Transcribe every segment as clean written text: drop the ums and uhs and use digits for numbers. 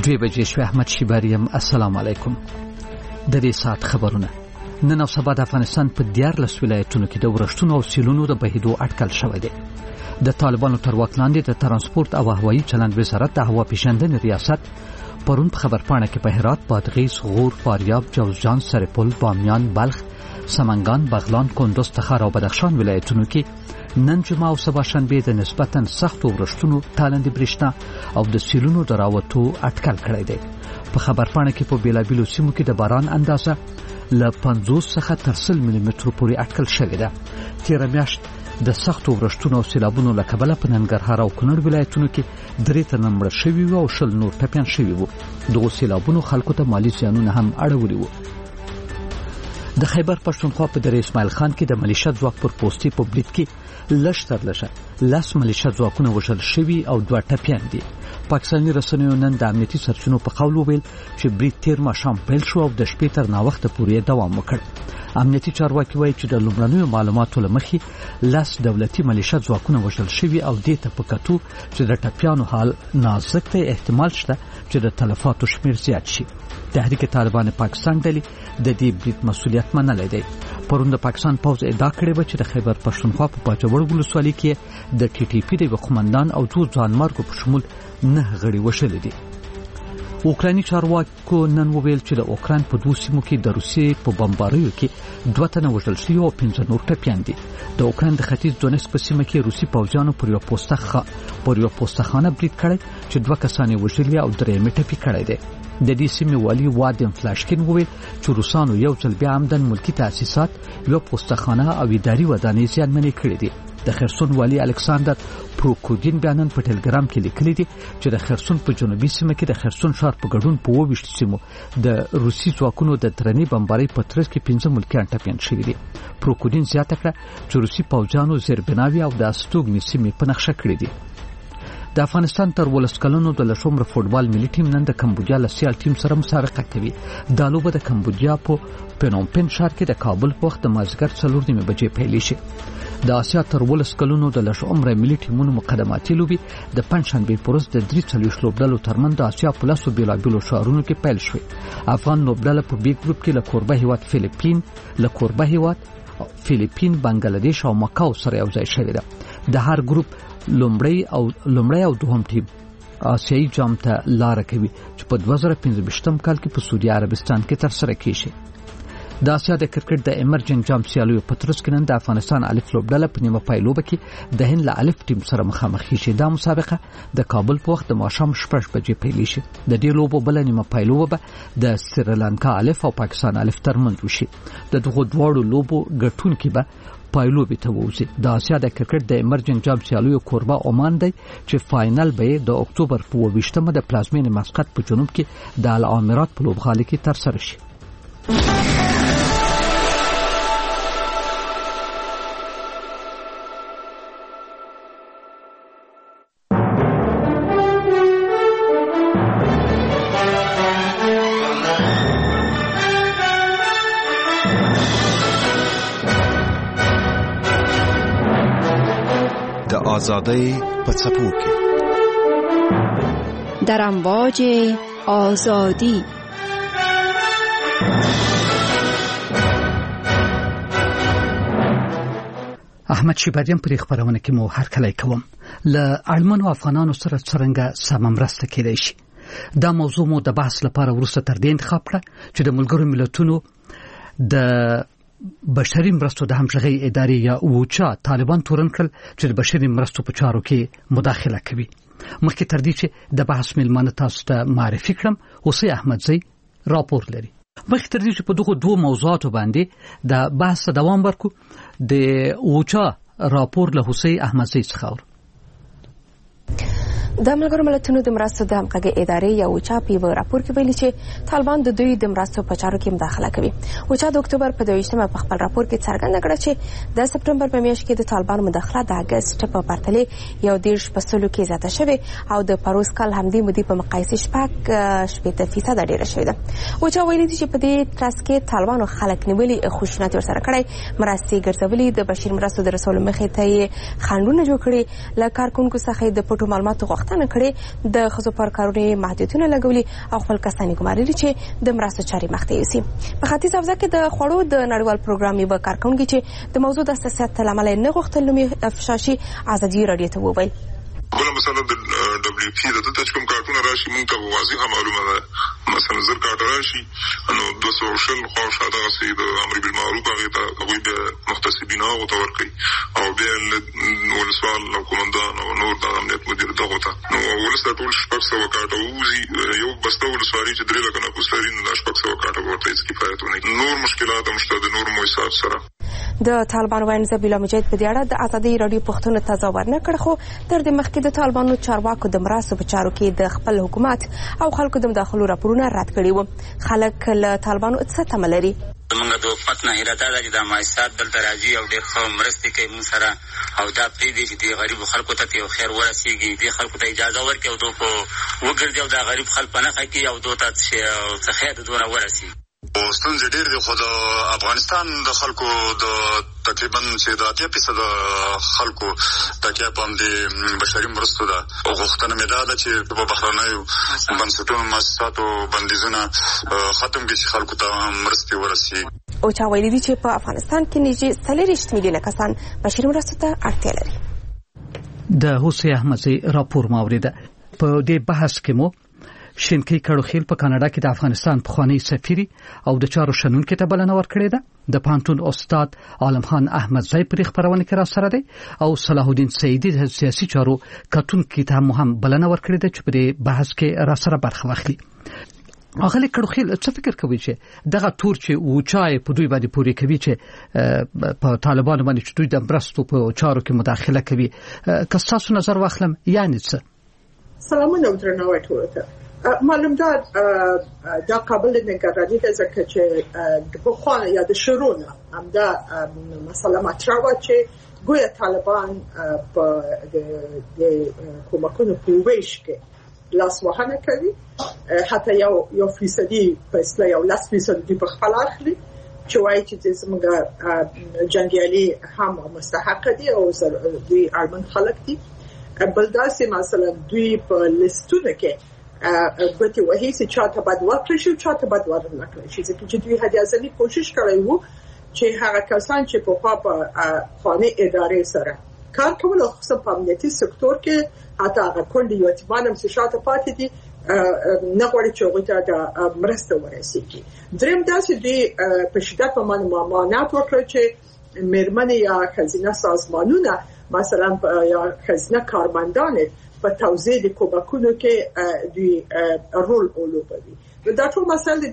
2 بجې شو. احمد شیباریم. السلام علیکم. د دې سات خبرونه. نن او سبا د افغانستان په 14 ولایتونو کې د ورښتونو او سیلونو د بهیدو اټکل شوی دی. د طالبانو تر واک لاندې د ترانسپورت او هوایي چلند وزارت د هوا پیژندنې ریاست پرون په خبرپاڼه کې په هرات، بادغیس، غور، فاریاب، جوزجان، سرپل، بامیان، بلخ، سمنګان، بغلان، کندوز، تخار او بدخشان ولایتونو کې نن جمعه او سبا شنبه د نسبتاً سختو ورښتونو، تالندې برېښنا او د سیلونو د راوتو اټکل کړی دی. په خبرپاڼه کې په بیلابیلو سیمو کې د باران اندازه له 50 څخه تر 100 ملي مترو پورې اټکل شوې ده. تېره میاشت د سختو ورښتونو او سیلابونو له کبله په ننګرهار او کونړ ولایتونو کې 3 تنه مړه شوي وو او 20 نور ټپیان شوي وو. دغو سیلابونو خلکو ته مالي زیانونه هم اړولي وو. د خیبر پښتونخوا په در اسماعیل خان کې د ملیشیا ځواک پر پوستي په برید کې لږ تر لږه 10 ملیشیا ځواکونه وژل شوي او 2 ټپیان دي. پاکستاني رسنیو نن د امنیتي سرچینو په قول وویل چې برید تیر ماښام پیل شو او د شپې تر ناوخته پورې دوام وکړ. امنیتي چارواکي وایي چې د لومړنیو معلوماتو له مخې 10 دولتي ملیشیا ځواکونه وژل شوي او دې ته په کتو چې د ټپیانو حال نازک دی، احتمال شته چې د تلفاتو شمیر زیات شي. تحریک طالبان پاکستان ډلې د دې برید مسؤلیت منلی دی. پرون د پاکستان پوځ ادعا کړې وه چې د خیبر پښتونخوا په باجوړ ولسوالۍ کې د ټي ټي پي د یوه قومندان او 2 ځوانمرګو په شمول 9 غړي وژلي دي. اوکرایني چارواکو نن وویل چې د اوکراین په 2 سیمو کې د روسیې په بمباریو کې 2 تنه وژل شوي او 15 نور ټپیان دي. د اوکراین د ختیځ دونیسک په سیمه کې روسي پوځیانو پر یو پوسته برید کړی چې 2 کسان یې وژلي او 3 ټپي کړی دی. د دې سیمې والي وادیم فلاشکین وویل چې روسانو یو ځل بیا عمدن ملکی تاسیسات، یو پوستخانه او اداري ودانۍ زیانمنې کړې دي. د خرسون والی الکساندر پروکودین بیانن په ټلګرام کې لیکلي دي چې د خرسون په جنوبي سیمه کې د خرسون ښار په ګډون په 22 سیمو د روسي ځواکونو د درنې بمبارۍ په ترڅ کې 15 ملکیان ټپیان شوي دي. پروکودین زیاته کړه چې روسي پوځیانو زیربناوي او د استوګنې سیمې په نقشه کړې دي. د افغانستان تر 12 کلونو د لشمره فوټبال ملي ټیم نن د کمبودیا له سیال ټیم سره مسابقه کوي. دا لوبه د کمبودیا په پنوم پن ښار کې د کابل په وخت د مازدیګر 4:30 بجې پیل شي. د آسیا تر 12 کلونو د لشمره ملي ټیمونو مقدماتي لوبي د پنځشنبه په ورځ د 43 لوبډلو ترمنځ د آسیا په لاسو بیلابیلو ښارونو کې پیل شوې. افغان لوبډله په بي ګروپ کې له کوربه هیواد فلیپین، بنگلاديش او مکاو سره یو ځای شوې ده. د هر ګروپ لومړی او دوهم ټیم آسیایي جام ته لاره کوي چې په 2015 کال کې په سعودي عربستان کې ترسره کیږي. د آسیا د کرکټ د ایمرجنګ جام سیالیو په ترڅ کې نن د افغانستان الف لوبډله په نیمه پایلوبه کې د هند له الف ټیم سره مخامخ شي. دا مسابقه د کابل په وخت د ماښام 6 بجې پیل شي. د دې لوبو بل نیمه پایلوبه د سریلانکا الف او پاکستان الف ترمنځ وشي. د دغه دواړو لوبو ګټونکي به پایلوبې ته ووځي. د آسیا د کرکټ د ایمرجنګ جام سیالیو کوربه عمان دی چې فاینل به د اکتوبر په 28مه د پلازمینې مسقط په جنوب کې د الامارات په لوبغالي کې ترسره شي. آزادی په څپو کې در امواج آزادی. احمد شیباریم پر خبرونه کې مو هرکلی کوم. له اړمنو افغانانو سره څرنګه سم مرسته کېدای شي. دا موضوع مو د بحث لپاره وروسته تر دې انتخاب کړه چې د ملګرو ملتونو د بشري مرستو د همغږۍ ادارې یا اوچا طالبان تورن کړل چې د بشري مرستو په چارو کې مداخله کوي. مخکې تر دې چې د بحث میلمانه تاسو ته معرفي کړم، حسین احمدزی راپور لري. مخکې تر دې چې په دغه 2 موضوعاتو باندې د بحث دوام ورکو، د اوچا راپور له حسین احمدزی څخه اورو. د ملګرو ملتونو د مرستو د همغږۍ ادارې یا اوچا په یو راپور کې ویلي چې طالبان د دوی د مرستو په چارو کې مداخله کوي. اوچا د اکتوبر په 22مه په خپل راپور کې څرګنده کړه چې د سپټمبر په میاشت کې د طالبان مداخله د اگست په پرتله 1.30% کې زیاته شوې او د پروس کال همدې مودې په مقایسه 8% ډیره شوې ده. اوچا ویلي چې په دې ترڅ کې طالبانو خلک نیولي، خشونت ورسره کړی، مرستې ګرځولي، د بشري مرستو د رسولو مخې ته یې خنډونه جوړ کړي، له کارکونکو څخه د پټو معلوماتو غوښتنه غوښتنه کړې د ښځو پر کارونې محدودیتونه لګولي او خپل کساني ګماري چې د مرستو چارې مخ ته یوسي. په ختیځ افغانستان کې د خوړو د نړیوال پروګرام یو کارکونکي چې د موضوع د حساسیت له امله نه غوښتل نومي افشا شي ازادي راډیو ته وویل. بل مثلا د دبليو پی د کوم کارتونه راشي مونږ ته واضحه معلومه ده. مثلا زر کارت راشي نو 200 خو شاده غسي د امر بالمعروف هغه ته هغه به مختصبین او تور کوي او به ولسوال او کومندان او نور د امنیت مدیر دغه ته نو ولسته ټول شپږ سو کارت وزي یو بسته ولسوالي چې درې لکه نه پوسټري نه شپږ سو کارت ورته هیڅ کفایت نه نور مشکلات مشته د نور موثر سره. د طالبانو وایي زبیلا مجاهد په دې اړه د ازادي راډیو پښتون ته ځواب ورنه کړ خو تر دې مخکې د طالبانو چارواکو د مرستو په چارو کې د خپل حکومت او خلکو د مداخلو راپورونه رد کړي وو. خلک له طالبانو څه تمه لري؟ موږ د حکومت نه اراده ده چې د مایسات دلته راځي او ډېر ښه مرستې کوي موږ سره او دا پرېږدي چې د غریبو خلکو ته یو خیر ورسېږي دې خلکو ته اجازه ورکړي او دو په وګرځي او د غریب خلک په نښه کړي او دو ته څه خیر دونه ورسېږي. ستونزې ډېر دي خو د افغانستان د خلکو د تقریبا چې د 80% خلکو تکیه په دې بشري مرستو ده او غوښتنه مې ده چې په بهرنیو بنسټونو مؤسساتو بندیزونه ختم کړي چې خلکو ته مرستې ورسېږي. او چا ویلي دي چې په افغانستان کې نږدې 40 میلیونه کسان بشري مرستو ته اړتیا لري. د حسین احمدزي راپور ماوریده. په دې بحث کې مو شینکی کړوخیل په کاناډا کې د افغانستان پخوانی سفیر او د چارو شنونکو ته بلنه ورکړې ده. د پانتون استاد عالم خان احمدزي پر خبرونه کې را سره دی او صلاح الدین سیدی د سیاسي چارو کتونکو ته هم بلنه ورکړې ده چې په بحث کې را سره برخه واخلي. اغلی کړوخیل څه فکر کوي چې دغه تور چې وچای په دوی باندې پوری کوي چې په طالبانو باندې چې دوی د برستو په چارو کې مداخله کوي که تاسو نظر واخلم یعنی څه؟ سلامونه درنو ټول ته. معلوم ده دا قابل نگرانی ده ځکه چې د بخوانه یا د شرونه هم دا مسله مطرح وه چې ګویا طالبان په د کومکونو په ویش کې لاسوهنه کوي حتی یو فیصدي په اصطلاح یو 10% په خپل اخلي چې وایي چې زموږ جنګیالي هم مستحق دي او دوی اړمن خلک دي. بل داسې مثلا دوی په لیستونه کې ګوتې وهي چې چاته باید ورکړل شي چاته باید ورنه کړل شي ځکه چې دوی هدیه ځلې کوشش کړی وو چې هغه کسان چې په خانه ادارې سره کار کول او خصوصا په امنیتي سکتور کې حتی هغه کندې یتیمان هم چې شاته پاتې دي نه غواړي چې هغوی ته د مرسته ورسېږي. دریم داسې دوی په شدت په باندې ممانعت وکړل چې میرمنې یا ښځینه سازمانونه مثلا یا ښځینه کارمندان په توزیع د کومکونو کې دوی رول ولوبوي. دا ټول مسله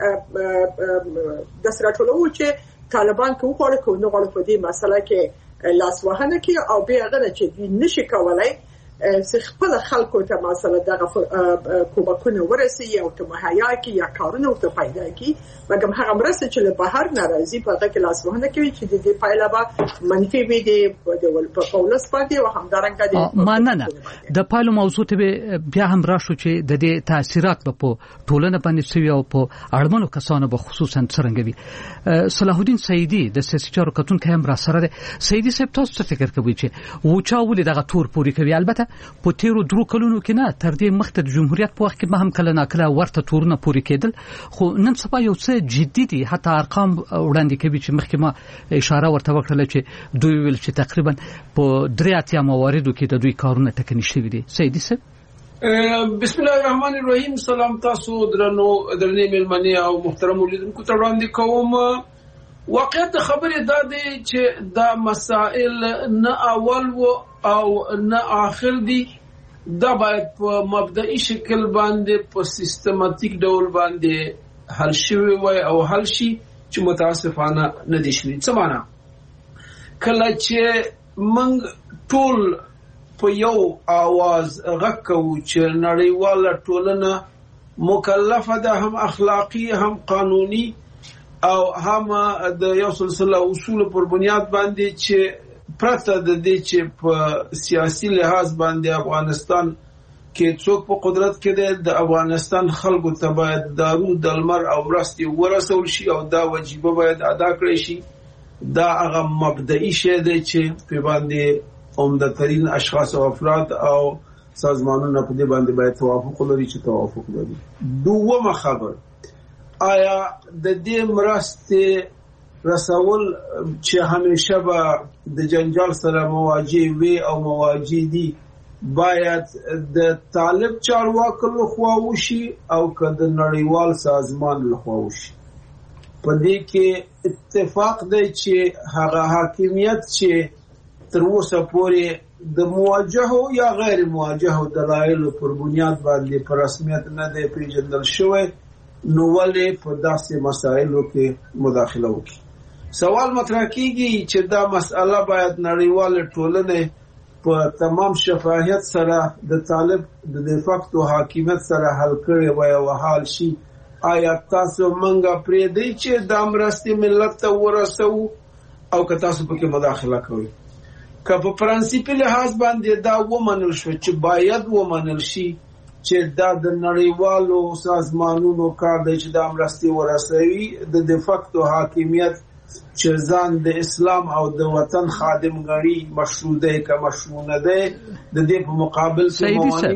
د سره ټولو چې طالبان کوم غواړي کوم نه غواړي په دې مسله کې لاسوهنه کوي او بیا هغه چې دوی نشي کولای خپل خلکو ته مثلا دغه کومکونه ورسي او ته مهیا کی یا کارونه ته پیدا کی مګم هغه مرسته چې له بهر ناراضي په هغه کې لاسوهنه کوي چې د دې پایله به منفي وي په پولس باندې او همدارنګه د ماننه د پایلو موضوع ته بیا هم راشو چې د دې تاثیرات په ټولنه باندې سوي او په اړمنو کسانو به خصوصا څرنګوي. صلاح الدین سیدی د سیاسي چارو کتونکو هم را سره ده. سیدی صاحب تاسو فکر کوي چې وچاولې دغه تور پوری کوي؟ البته په تیرو درو کلونو کې نه تر دې مخته د جمهوریت په وخت کې به هم کله ناکله ورته تورونه پوری کېدل خو نن سبا یو څه جدي دي حتی ارقام وړاندې کوي چې مخکې ما اشاره ورته وکړه چې دوی ویل چې تقریبا په 3 مواردو کې د دوی کارونه ټکني شوي دي. سیدی صاحب بسم الله الرحمن الرحیم. سلام تاسو درنې ملمنې او محترم لیدونکو ته وړاندې کوم. واقعیت خبرې دا دی چې دا مسائل نه اول او نه آخر دي. دا باید په مبدئي شکل باندې په سیستماتیک ډول باندې حل شوی وای او حل شي چې متاسفانه نه دي شوی. څه معنا؟ کله چې موږ ټول په یو आवाज غږ کوو چې نړیواله ټولنه مکلفه ده هم اخلاقی هم قانوني او هم د یو سلسله اصول پر بنیاد باندې چې پرته د دې چې په سیاسي لحاظ باندې افغانستان کې څوک په قدرت کې دی د افغانستان خلکو ته باید دارو دلمر او مرستې ورسول شي او دا وجیبه باید ادا کړی شي. دا هغه مبدئي شی دی چې په باندې عمده ترین اشخاص او افراد او سازمانونه په دې باندې باید توافق ولري چې توافق لري. دومره خبر آیا د دې مرستې رسول چې همیشه به د جنجال سره مواجه وي او مواجه دي باید د طالب چارواکو لخوا وشي او که د نړیوال سازمان لخوا وشي. په دې کې اتفاق دی چې هغه حاکمیت چې تر اوسه پورې د مواجهو یا غیر مواجهو دلایلو پر بنیاد باندې په رسمیت نه دی پیژندل شوی، نو ولې په داسې مسایلو کې مداخله وکړي؟ سوال مطرح کیږي چې دا مسأله باید نړیوال ټولنه په تمام شفافیت سره د طالب د فاکتو حاکمیت سره حل کړي وای او حل شي. آیا تاسو منګه پرې دی چې د مرستې ملت ته ورسو او که تاسو پکې مداخله کوئ؟ که په پرنسپي لحاظ باندې دا ومنل شو چې باید ومنل شي چې دا د نړیوالو سازمانونو کار دی چې د مرستې ورسوي، د فاکتو حاکمیت چې ځان د اسلام او د وطن خادم غړي مشروع دی که مشروع نه دی، د دې په مقابل کې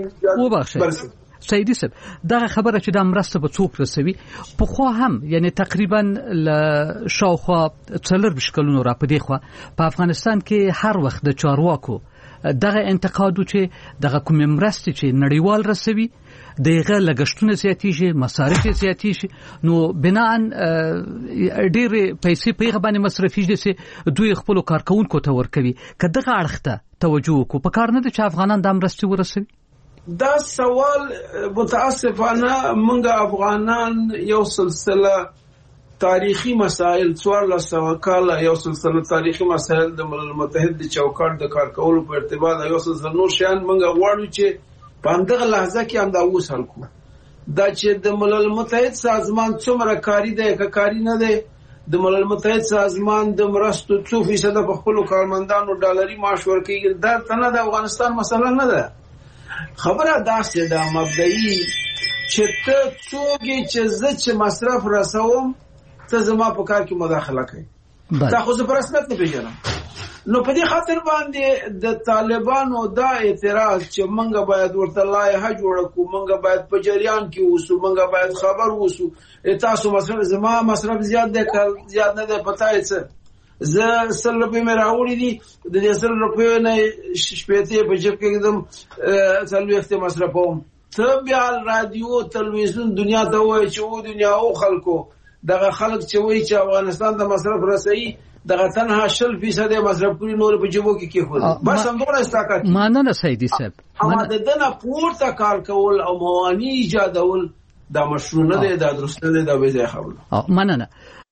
سیدی صاحب دا خبره چې د مرسته به څوک رسوي په خو هم یعنی تقریبا ل شاوخوا 40 کلونو را پدې خو په افغانستان کې هر وخت د چارواکو دغه انتقادو چې دغه کوم مرسته چې نړیوال رسوي دغه لګښتونه زیاتېږي، مصارف زیاتېږي، نو بناء ډېر پیسې په هغه باندې مصرفېږي چې دوی خپل کارکونکو ته ورکوي. که دغه اړخ ته توجه وکړو په کار نه دي چې افغانان د مرستې ورسوي؟ دا سوال متاسفانه موږ افغانان یو سلسله تاریخي مسائل 1400 کاله یو سلسله تاریخي مسائل د ملل متحد د چوکاټ د کارکولو په ارتباط یو سلسله نور شیان موږ غواړو چې په همدغه لحظه کې هم دا وسل کو. دا چې د ملل متحد سازمان څومره کاری دی که کاری نه دی، د ملل متحد سازمان د مرستو 2% په خپل کارمندانو ډالري معاش ورکوي، دا تنه د افغانستان مسله نه ده. خبره داسې ده مبدئي چې ته څوک چې زه چې مصرف رسوم ته زما په کار کې مداخله کوي، تا خو زه په رسمیت نه پیژنم. نو په دې خاطر باندې د طالبانو دا اعتراض چې منګه باید ورته لایحه جوړه کو، منګه باید په جریان کې اوسو، منګه باید خبر اوسو، تاسو مصرف زما مصرف زیات دی که زیات نه دی پتاي څه زه 100 روپۍ مې راوړي دي، د دې 100 روپۍ نه شپېته په جیب کې کېدم 40 مصرفوم. ته بیا رادیو تلویزیون دنیا ته وایي چې و دنیا او خلکو دغه خلک چې وایي چې افغانستان د مصرف رسایي دغه تنها 0% مصرف کړي نور په جیبو کې کېښود. بس همدغه استاکات مننه سیدی صاحب. اما د دنه پورته کار کول او موانع ایجادول دا مشروع نه دی، دا درست نه دی، دا به ځای خبره. مننه.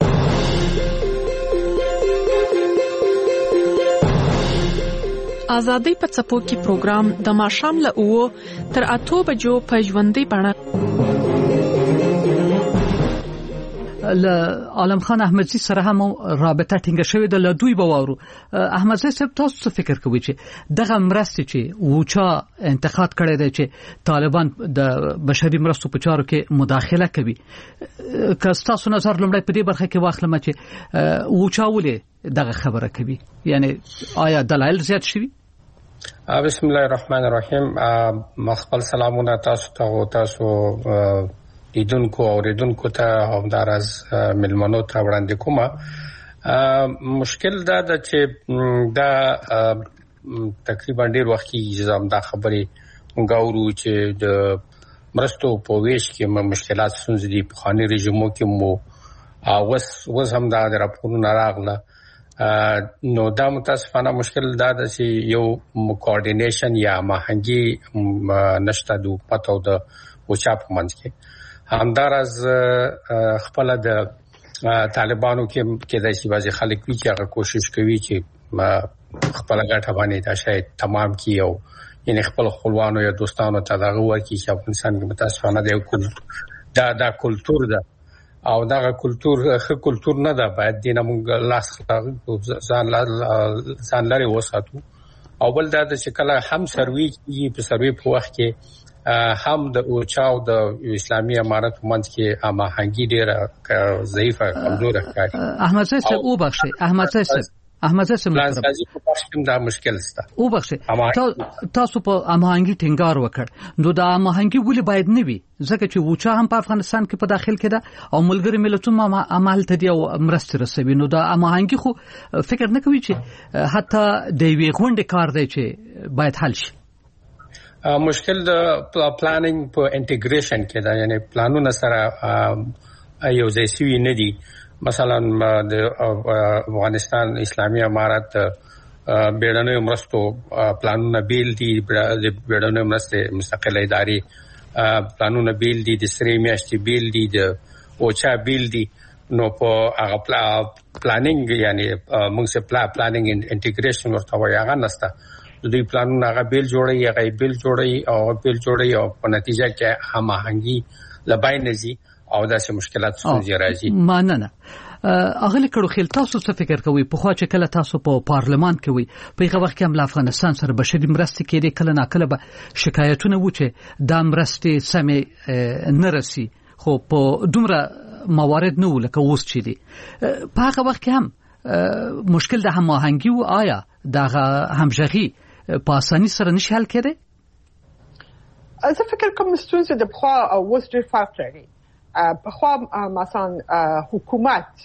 آزادۍ په څپو کې پروګرام د ماښام له 9 تر 8 بجو په ژوندۍ بڼه له عالم خان احمدزي سره هم رابطه ټینګه شوې ده. له دوی بوارو احمدزي صاحب تاسو څه فکر کوئ چې دغه مرستې چې وچا انتقاد کړی دی چې طالبان د بشري مرستو په چارو کې مداخله کوي، که تاسو نظر لمړی په دې برخه کې واخلم چې وچا ولې دغه خبره کوي، یعنی آیا دلایل زیات شوي؟ بسم الله الرحمن الرحیم. مخبل سلامونه تاسو ته او تاسو لیدونکو او اوریدونکو ته همدارز ملمنو ته وړاندې کومه. مشکل دا ده چې دا تقریبا ډیر وخت کې دا خبرې غوړو چې د مرستو په ویش کې مشکلات ستونزې دي په خاني رژیمو کې مو اوس هم دا راپورونه راغله. نو دا متاسفانه مشکل دا ده چې یو کوارډینیشن یا ماهنګي نشته د پاتو د وچا په منځ کې. همدارز خپل د طالبانو کې د شیوازي خلک وی چې هغه کوشش کوي چې خپل ګټه باندې دا شاید تمام کیو، یعنی خپل خپلوانو یا دوستانو ته دا ورکی چې افغانستان کې متاسفانه دا کلچر ده او دا کلچر ښه کلچر نه ده، باید دینه موږ لاس ځان لري وساتو. او بل دا چې کله هم سروي په سروي په وخت کې هم د اوچاو د اسلامي امارت منځ کې هماهنګي ډیره ضعیفه کمزوره ښکاري. احمد صاحب او بخشي احمد صاحب احمد زه پلان سازي په بخش کې دا مشکل سته او بخشه تاسو په امهنګي ټینګار وکړ نو دا امهنګي ولې باید نه وي ځکه چې وچا هم په افغانستان کې په داخل کې ده او ملګری ملتونو عمل ته دی او مرسته رسوي نو دا امهنګي خو فکر نه کوي چې حتی د وی غونډه کار دی چې باید حل شي مشکل د پلانینګ په انټیګریشن کې دا یعنی پلانونه سره یو ځای سوي نه دي مثلا د افغانستان اسلامي امارات بیړنیو مرستو پلانونه بیل دي د بیړنیو مرستې مستقله ادارې پلانونه بیل دي د سری میاشتې بیل دي د اوچا بیل دي نو په هغه پلانینګ یعنی موږ سره پلانینګ انټیګریشن ورته وایي هغه نسته د دوی پلانونه هغه بیل جوړي او بیل جوړي او په نتیجه کې هماهنګي لبای نزي او داسې مشکلات څنګه راځي ماننه اغلی کړو خل تاسو څه فکر کوي په خوا چې کله تاسو په پارلمان کې وي په هغه وخت کې هم افغانستان سره بشري مرستې کېږي کله ناکله به شکایتونه و چې د مرستې سمې نه رسي خو په دومره موارد نه ولکه اوس چې دي په هغه وخت کې هم مشکل د هماهنګي او آیا د همغږي په اساني سره نشي حل کېږي زه فکر کوم ستونزه د خوا او اوس ډېر فرق لري په خوا مثلا حکومت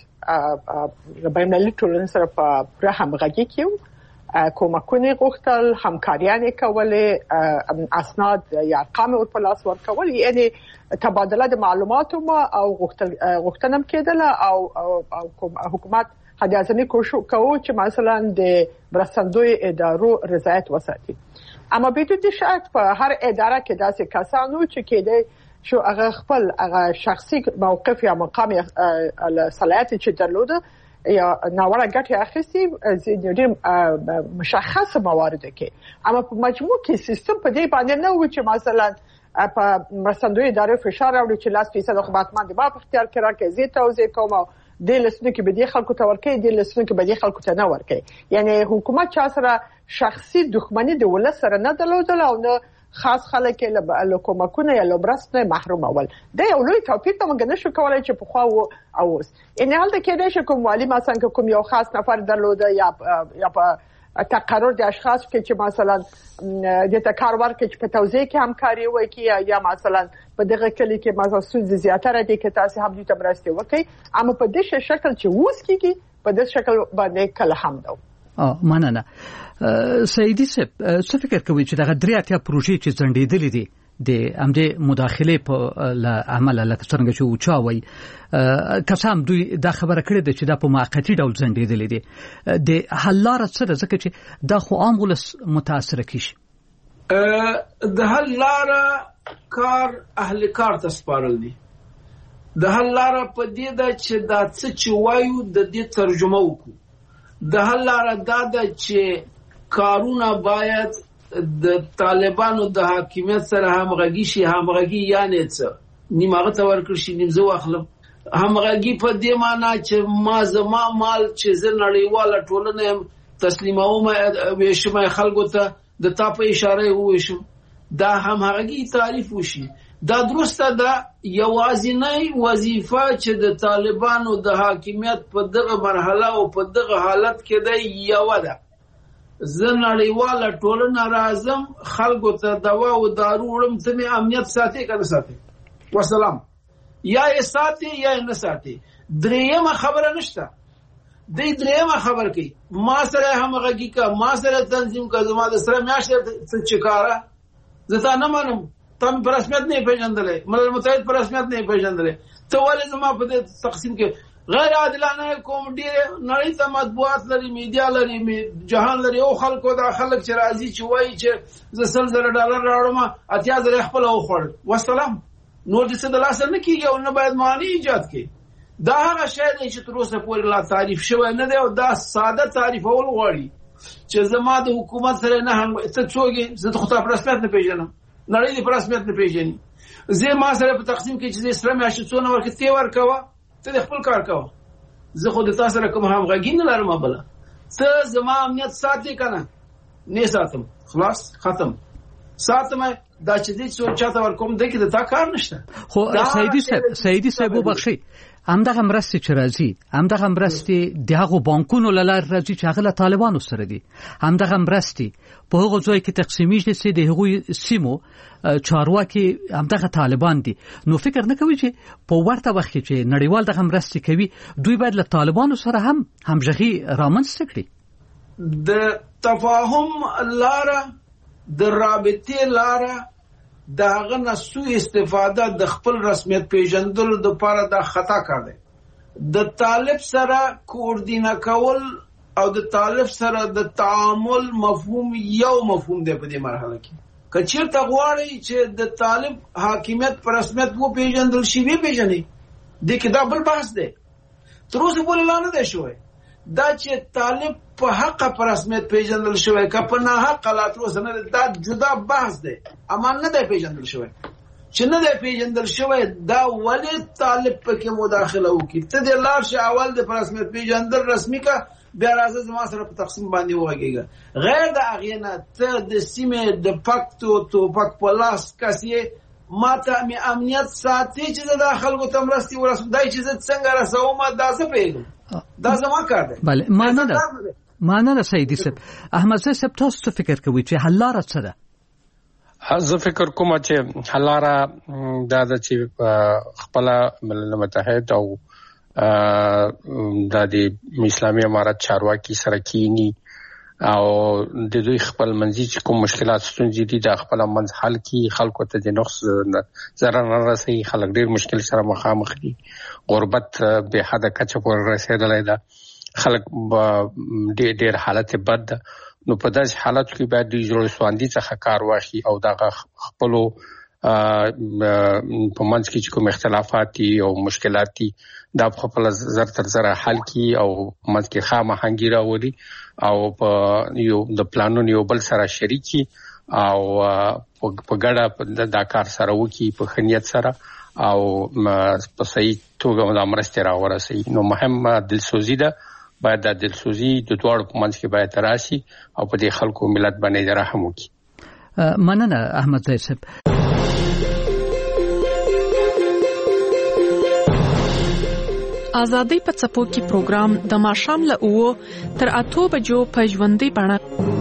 بین المللي ټولنې سره په پوره همغږي کې کومکونه غوښتل همکاریانې کولې اسناد یا ارقام ورپه لاس ورکول یعنی تبادله د معلوماتو او غوښتنه کېدله او حکومت هدي ازمي کوشش کوي چې مثلا د مرستندوی ادارو رضایت وساتي اما بدون شک په هر اداره کې داسې کسانو چې کېده شو هغه خپل هغه شخصي موقف یا مقام صلاحیت چې درلوده یا ناوړه ګټه اخیستي د مشخص موارد کې اما په مجموع کې سیستم په دې باندې نه و چې مثلا په مرستندوی ادارې فشار راوړي چې 10% خدماتمند به په اختیار کې راکړي زی توزیع کوم د لسنو کې به دي خلکو ته ورکړي د لسنو کې به دي خلکو ته نه ورکړي یعنی حکومت چا سره شخصي دښمنی د ولس سره نه درلودل او نه خاص خلک له کومکونه یا لبرسته محروم اول دا یو لوی توپیر ته موږ نشو کولای چې په خوا او اوس ان حال د کېدای شي کوم والی مثلا کوم یو خاص نفر درلوده یا په تقرر د اشخاص کې چې مثلا د تکار ورکه چې په توزیع کې همکاري وکړي یا مثلا په دغه کلی کې مثلا سود زیاتره دي کې تاسو هم دې تمرسته وکړي اما په دې شکل چې ووس کېږي په دې شکل باندې کله هم نو مننه سیدی صاحب څه فکر کوي چې دغه دریاتیا پروژې چې ځنډېدلې دي د امده مداخله په عمل لکه څنګه چې وچاوي کسام دوی دا خبره کړې ده چې دا په موقتی ډول ځنډېدلې دي د حل لار څه ده ځکه چې دا خو عام ولس متاثر کیږي د حل لار کار اهل کار ته سپارل دي د حل لار په دې ده چې دا څه چې وایو د دې ترجمه وکړو د حل لار دا ده چې کارونه باید د طالبانو د حاکمیت سره همغږي شي همغږي یعنی څه نیمه ته ورکړ شي نیمزه واخلم همغږي په دې معنی چې ما زما مال چې زه نړیواله ټولنه تسلیموم ویشم خلکو ته د تا په اشاره وویشم دا همغږي تعریف وشي دا درسته ده یوازینی وظیفه چې د طالبانو د حاکمیت په دغه مرحله او په دغه حالت کې ده یو ده زه نړیواله ټولنه راځم خلکو ته دوا او دارو وړم ته مې امنیت ساتي کنه ساتي والسلام یا یې ساتي یا نه ساتي درېمه خبره نشته د درېمه خبر کوي ما سره همغږي کا ما سره تنظیم کا زما د سره میاشته څه چکاره زه تا نه منم تم پر رسمیت نه پیژندلې ملل متحد پر رسمیت نه پیژندلې ته ولې زما په تقسیم کې غیر عادلانه کوم ډیر نړۍ ته مطبوعات لري میډیا لري جهان لري او خلکو دا خلک چې راځي چې وایي چې $100 راوړم اتیا زره خپل او خور والسلام نور دې څه د لاس نه کیږي او نه باید معنی ایجاد کړي دا هغه شی دی چې تر اوسه پورې لا تعریف شوی نه دی او دا ساده تعریف اول غواړي چې زما د حکومت سره نه هم څه څوګي زه خو ته پر رسمیت نه پیژنم نړۍ دې پر رسمیت نه پیژني زه ما سره په تقسیم کې چې اسلام یا شڅونه ورکه تی ورکوه ته خپل کار کوه زه خو د تاسو سره کوم همغږي نه لرم بل ته زما امنیت ساتي کنه نه ساتم خلاص ختم ساتم دا چې دې څو چاته ور کوم د کې د تا کار نشته خو سیدی صاحب وبخشي همدغه مرستې چې راځي همدغه مرستې د هغو بانکونو له لارې راځي چې هغه له طالبانو سره دي همدغه مرستې په هغو ځای کې تقسیمیږي چې د هغوی سیمو چارواکي همدغه طالبان دي نو فکر نه کوي چې په ورته وخت کې چې نړیوال دغه مرستې کوي دوی باید له طالبانو سره هم همغږي رامنځته کړي د تفاهم لاره د رابطې لاره داغه نسو استفاده د خپل رسمیت پیژندلو د لپاره د خطا کار دی د طالب سره کوردینه کول او د طالب سره د تعامل مفهوم یو مفهوم دی په دې مرحله کې کچیر تغواړي چې د طالب حاکمیت پر رسمیت وو پیژندل شي وی پیژني د کې دا بل بحث دی تر اوسه پورې لا نه دی شوی دا چې طالب په حق پر رسمیت پیژندل شوی که په نه حق لا تر اوسه نه دا جدا بحث دی اما نه دی پیژندل شوی چې نه دی پیژندل شوی دا ولې طالب پکې مداخله وکړي ته د لار شي اول د پر رسمیت پیژندل رسمي کا بیا راځي زما سره په تقسیم باندې وګیږي غیر د اغینه ته د سیمه د پکتو تو پک پلاس کسي ماته می امنیت ساتي چې د خلکو تمرستي ورسودای چې څنګه رسوم دا څه پیږي دا زما کار دی بله معنا ده سیدی صاحب احمد صاحب تاسو څه فکر کوئ چې حل لاره څه ده زه فکر کوم چې حل لاره دا ده چې خپل ملل متحد او د اسلامي امارت چارواکي سره کینی او د دوی خپل منځي چې کوم مشکلات ستونزې دي د خپل منځ حل کی خلکو ته د نقص ضرر نه رسي خلک ډیر مشکل سره مخامخ دي غربت به حد کچه پر رسیدلای دا خلک ډیر حالت بد نو په داسې حالت کې باید د جوړ سواندي څخه کار واخلي او دا خپل په منځ کې کوم اختلافات او مشکلات دي دا په خپل زر تر زر حل کی او منځ کې خامخانګي راوړي او په یو د پلانونو یو بل سره شریکي او په ګډه د کار سره وکي په خنیت سره او په صحیح توګه د مرستې راورسي نو مهم دلسوزي ده باید د دلسوزي د دوړ په منځ کې باید راشي او په دې خلکو ملت باندې رحم وکړي مننه احمد صاحب آزادۍ په څپو کې پروګرام د ماښام له 9 تر 8 بجو په ژوندۍ بڼه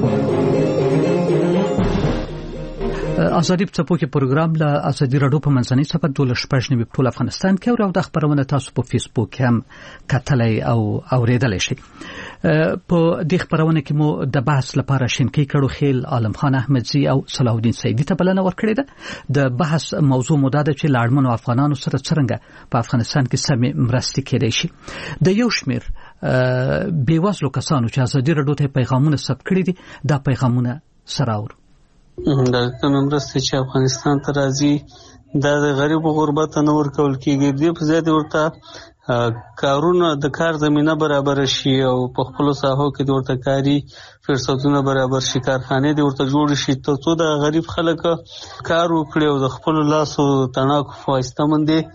آزادۍ په څپو کې پروګرام له آزادۍ رادیو په منځنۍ صفحه 12 ټول افغانستان کې او د خبرونه تاسو په فیسبوک هم کتلای او اوریدلای شئ په دې خبرونه کې مو د بحث لپاره شینکی کړو خیل عالم خان احمدزي او صلاح الدین سیدی ته بلنه ورکړې ده د بحث موضوع مدده چې لاړمنو افغانانو سره څنګه په افغانستان کې سمې مرستې کېدای شي د یو شمیر بیوزلو کسانو چې آزادۍ رادیو ته پیغامونه ثبت کړي دي دا پیغامونه سره اورو دا کوم مرستې چې افغانستان ته راځي دا د غریب او غربت نه ورکول کېږي دې په ځای ورته کارونه د کار زمينه برابر شي او په خپل ساحو کې د ورته کاری فرصتونه برابر شي کارخانه د ورته جوړ شي ته د غریب خلک کار وکړي او د خپل لاسو تڼاکو فایسته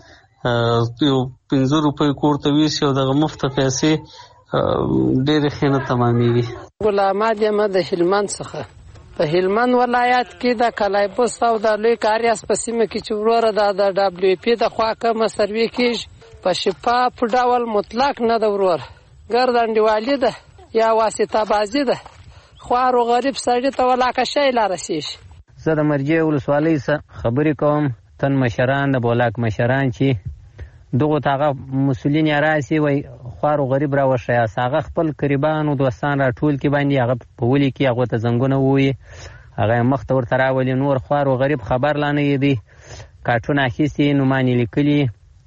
مندي یو 15 روپۍ کوړته ویسي او د مفت پیسې ډېر خینه تمامېږي غلام احمد د هلمند څخه په هلمند ولایت کې د کلایبوس او د لوی کاریاس په سیمه کې چې وروره د دبليو پی د خوا کومه سروي کې په شفاف ډول مطلق نه د ورور ګردنډوالي ده یا واسطه بازي ده خوار او غریب سړی ته ولاکه شي لارسي زه د مرجع ولسوالۍ څخه خبرې کوم تن مشران د بولاک مشران چې دغه تاغه مسولین راسي وای خوار او غریب را وشیا ساغه خپل قریبان او دوستان را ټول کې باندې هغه په ولي کې هغه ته زنګونه وي هغه مخ ته ورته راولي نور خوار او غریب خبر لانه دی کارټونه اخیستي نو مانی لیکلي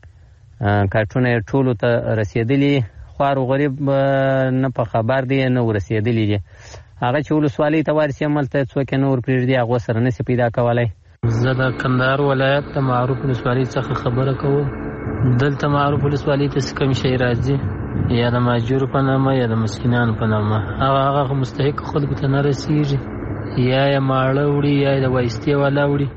کارټونه ټول ته رسیدلی خوار او غریب نه په خبر دی نه ورسیدلی دي هغه چې ولسوالۍ ته ورسي عمل ته څوک نه ور پریږدي هغه سره نسی پیدا کولای زه د کندهار ولایت د معروف ولسوالۍ څخه خبره کوم دلته معروف ولسوالۍ ته کوم شي راځي یا د ماجور په نامه یا د مسکینانو په نامه هغه مستحق خلکو ته نه رسیږي یا ماړه وړي یا د وایستي والا وړي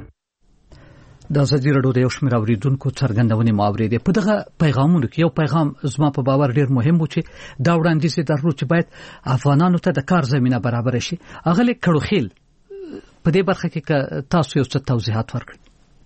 د آزادۍ رادیو د یو شمېر اوریدونکو څرګندونې مو اورېدې په دغه پیغامونو کې یو پیغام زما په باور ډېر مهم و چې دا وړاندیز یې درلود چې باید افغانانو ته د کار زمینه برابر شي اغلی کړو خیل په دې برخه کې تاسو یو څه توضیحات ورکړئ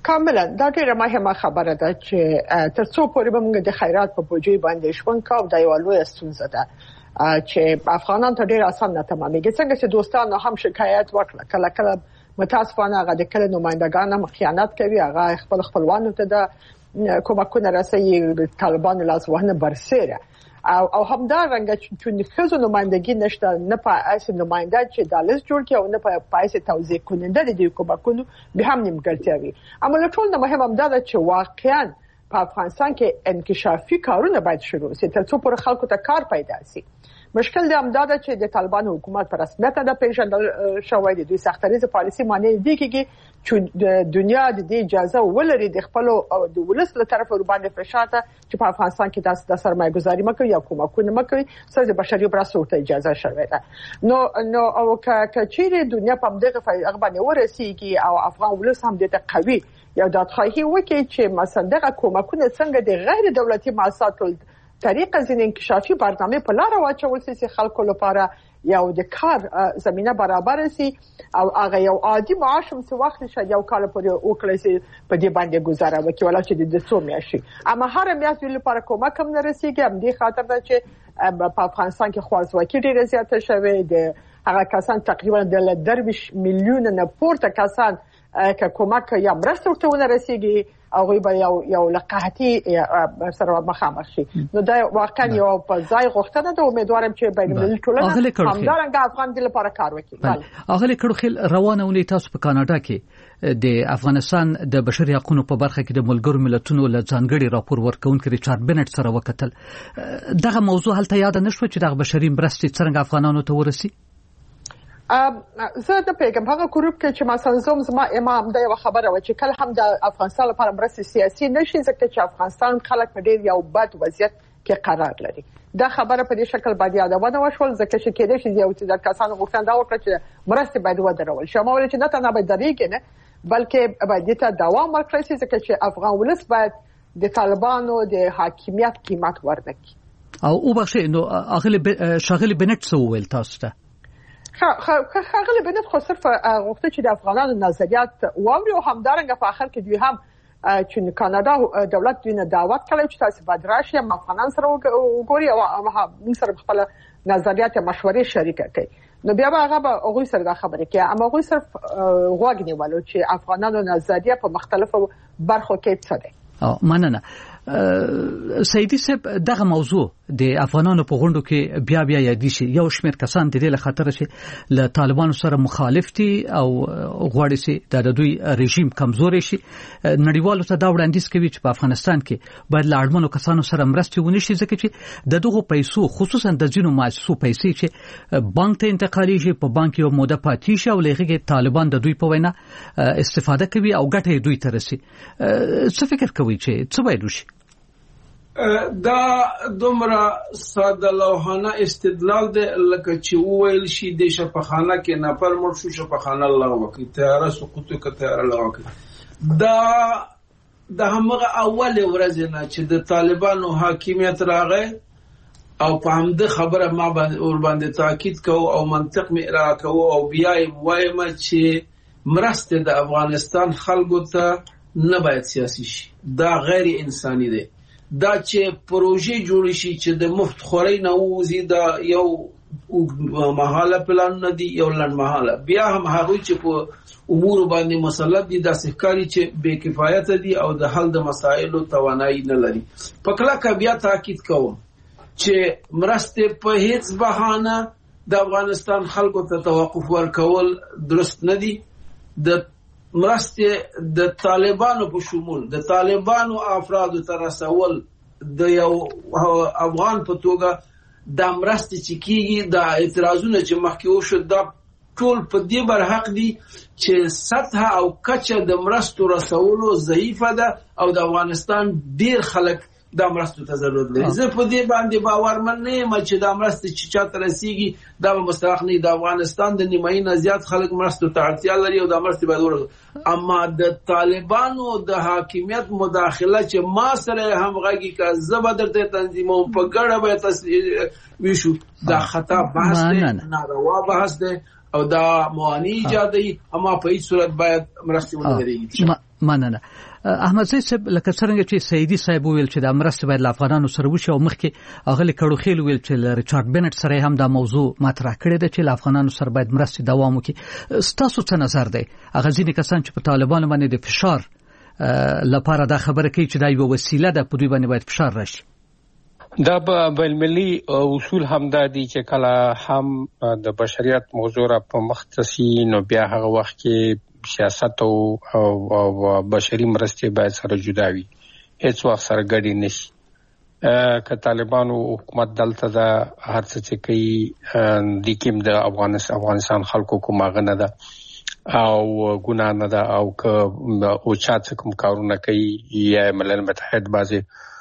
کاملا دا ډیره مهمه خبره ده چې تر څو پورې به موږ د خیرات په بوجي باندې شون کاو د یو لوی ستونزه ده چې افغانان ته ډیر اسان نه تمامېږي. څنګه چې دوستانو هم شکایت وکړه کله کله متاسفانه هغه د کله نمائندگان هم خیانت کوي، هغه خپلوانو ته د کومکونه رسوي، طالبان لاس وهنه برسره او همدا رنګه چې خزو نمائندگی نشته، نه په اساس نماینده چې دالس جوړ کړي او نه په اساس توزیع کننده دي کومکونو به هم نیمګړتیا وي. اما له ټول نه مهم همدا ده چې واقعا په افغانستان کې انکشافي کارونه باید شروع شي تر څو پر خلکو ته کار پیدا شي. مشکل دی همدا ده چې د طالبان حکومت پر رسمیت د پیژندل شوی دی، دوی سختریزه پالیسي معنی دی کې چې د دنیا د اجازه ولري د خپل او د ولس له طرف ور باندې فشار ته چې په افغانستان کې تاسو د سرمایه گذاري مکوئ یا کومکونه مکوئ، څه د بشري مرستو ته اجازه شوی ده. نو او کچېره دنیا په دغه فایده باندې ورسیږي او افغان ولس هم د قوي یو دادخواهی وکړي چې مثلا دغه کومکونه څنګه د غیر دولتي مؤسساتو طریقه ځین انکشافي برنامه په لار واچول شي خلکو لپاره یو د کار زمينه برابر شي او هغه یو عادي معاش هم څه وخت شي یو کال پورې وکړي شي په دې باندې گزاره وکړي ولا چې د څو میاشي. اما هر میاشت لپاره کومک هم نه رسیږي. هم دې خاطر ده چې په افغانستان کې خوازوکي ډیره زیاته شوه، د هغه کسان تقریبا د 10 میلیون نه پورته کسان که کومک یا مرسته ورته رسیږي او به یو لقحتي سره مخامخ شي. نو دا واقعا یو په ځای غوښتنه ده. امیدوارم چې بین المللي ټولنه همدارنګه افغان دل لپاره کار وکړي. اغلی کړو روانه ولې تاسو په کاناډا کې د افغانستان د بشري حقوقو په برخه کې د ملګرو ملتونو له ځانګړي راپور ورکونکي ریچارډ بنټ سره وکتل. دغه موضوع هلته یاد نشو چې دغه بشري مرستې څنګه افغانانو ته ورسي؟ زه د پیغام هغه ګروپ کې چې مثلا زما امام دا یو خبره و چې کله هم د افغانستان لپاره مرستې سیاسي نشي ځکه چې افغانستان خلک په ډیر یو بد وضعیت کې قرار لري. دا خبره په دې شکل باندې یادونه وشول ځکه چې کېدای شي یو څه د کسانو غوښتنه دا وکړي چې مرستې باید ودرول شي. ما ویل چې نه تنه باید درېږي نه بلکې باید ته دوام ورکړي شي ځکه چې افغان ولس باید د طالبانو د حاکمیت قیمت ورنکړي. او بخښه نو شاغلی بنټ څه وویل تاسو ته؟ خاغلی بنت خو صرف غوښته چې د افغانانو نظریات واوري او همدارنګه په اخر کې دوی هم چې کاناډا دولت دوی نه دعوت کړی چې تاسو باید راشي افغانان سره وګوري او موږ سره خپل نظریات مشورې شریک کړي. نو بیا هغه به هغوی سره دا خبرې کوي. اما هغوی صرف غوږ نیولو چې افغانانو نظریه په مختلفو برخو کې څه ده. مننه. سیدی صاحب دغه موضوع د افغانانو په غونډو کې بیا یادی شي. یو شمېر کسان د دې له خطر شي له طالبانو سره مخالف دي او غواړي چې د دوی رژیم کمزوري شي. نړیوالو ته دا وړاندیز کوي چې په افغانستان کې باید له اړمنو کسانو سره مرستې ونشي ځکه چې د دغو پیسو خصوصا د ځینو مؤسسو پیسې چې بانک ته انتقالېږي په بانک یو موده پاتې شي او لږه طالبان د دوی په وینا استفاده کوي او ګټه دوی ته رسي. څه فکر کوي چې څه باید وشي؟ دا دومره ساده لوحانه استدلال دی لکه چې وویل شي د شفاخانه کې نفر مړ شو شفاخانه لغوه کوي تیاره سقوط کوي تیاره لغوه کوي. دا د همغه اول ورځ نه چې د طالبانو حاکمیت راغی او په همده خبره ما باندې تاکید کوو او منطق می ارائه کوو او بیا یې وایم چې مرسته د افغانستان خلکو ته نه باید سیاسي شي. دا غیر انساني دی. دا چې پروژې جوړ شي چې د مفت خوري نه وځي دا یو مهاله پلان نه دی یو لنډ مهاله. بیا هم هغه چې په امور باندې مسلط دي د سحکاري چې بے کفایت دي او د حل د مسایلو توانایي نه لري. په کله بیا تاکید کوم چې مرسته په هیڅ بهانه د افغانستان خلکو ته توقف ورکول درست نه دي. د مرسته د طالبانو په شمول د طالبانو افرادو ته رسول د یو افغان په توګه د مرسته چې کیږي د اعتراضونو چې مخکې وشو دا ټول په دې برحق دي چې سطح او کچه د مرستو رسولو ضعیفه ده او د افغانستان ډیر خلک دا مرستو ته ضرورت لري. زه په دې باندې باورمن نه یم چې دا مرسته چې چاته رسیږي دا به مستحق نه. د افغانستان د نیمایي نه زیات خلک مرستو ته اړتیا لري او دا مرستې باید ورسوي. اما د طالبانو د حاکمیت مداخله چې ما سره همغږي کا زه به درته تنظیموم په ګډه به وشو دا خطا بحث دی، ناروا بحث دی او دا موانع ایجادوي. اما په هیڅ صورت باید مرستې ونه درېږي. مننه. احمد زئی صاحب لکه څنګه چې سیدی صاحب ویل چې د مرستې باید له افغانانو سره وشي او مخکې اغلی کړوخیل ویل چې ریچارډ بنټ سره هم دا موضوع مطرح کړی دی چې له افغانانو سره باید مرستې دوام وکړي. ستاسو څه نظر دی؟ هغه ځینې کسان چې په طالبانو باندې د فشار لپاره دا خبره کوي چې دا یو وسیله ده په دوی باندې باید فشار راشي. دا بین المللي اصول هم دا دي چې کله هم د بشریت موضوع را په مختصي نو بیا هغه وخت کې سیاست او بشري مرستې باید سره جدا وي، هیڅ وخت سره ګډې نشي. که طالبانو حکومت دلته دا هر څه چې کوي د کوم د افغانستان خلکو کومه غنه ده او ګناه نه ده او که او چا څه کوم کارونه کوي یا ملل متحد بعضي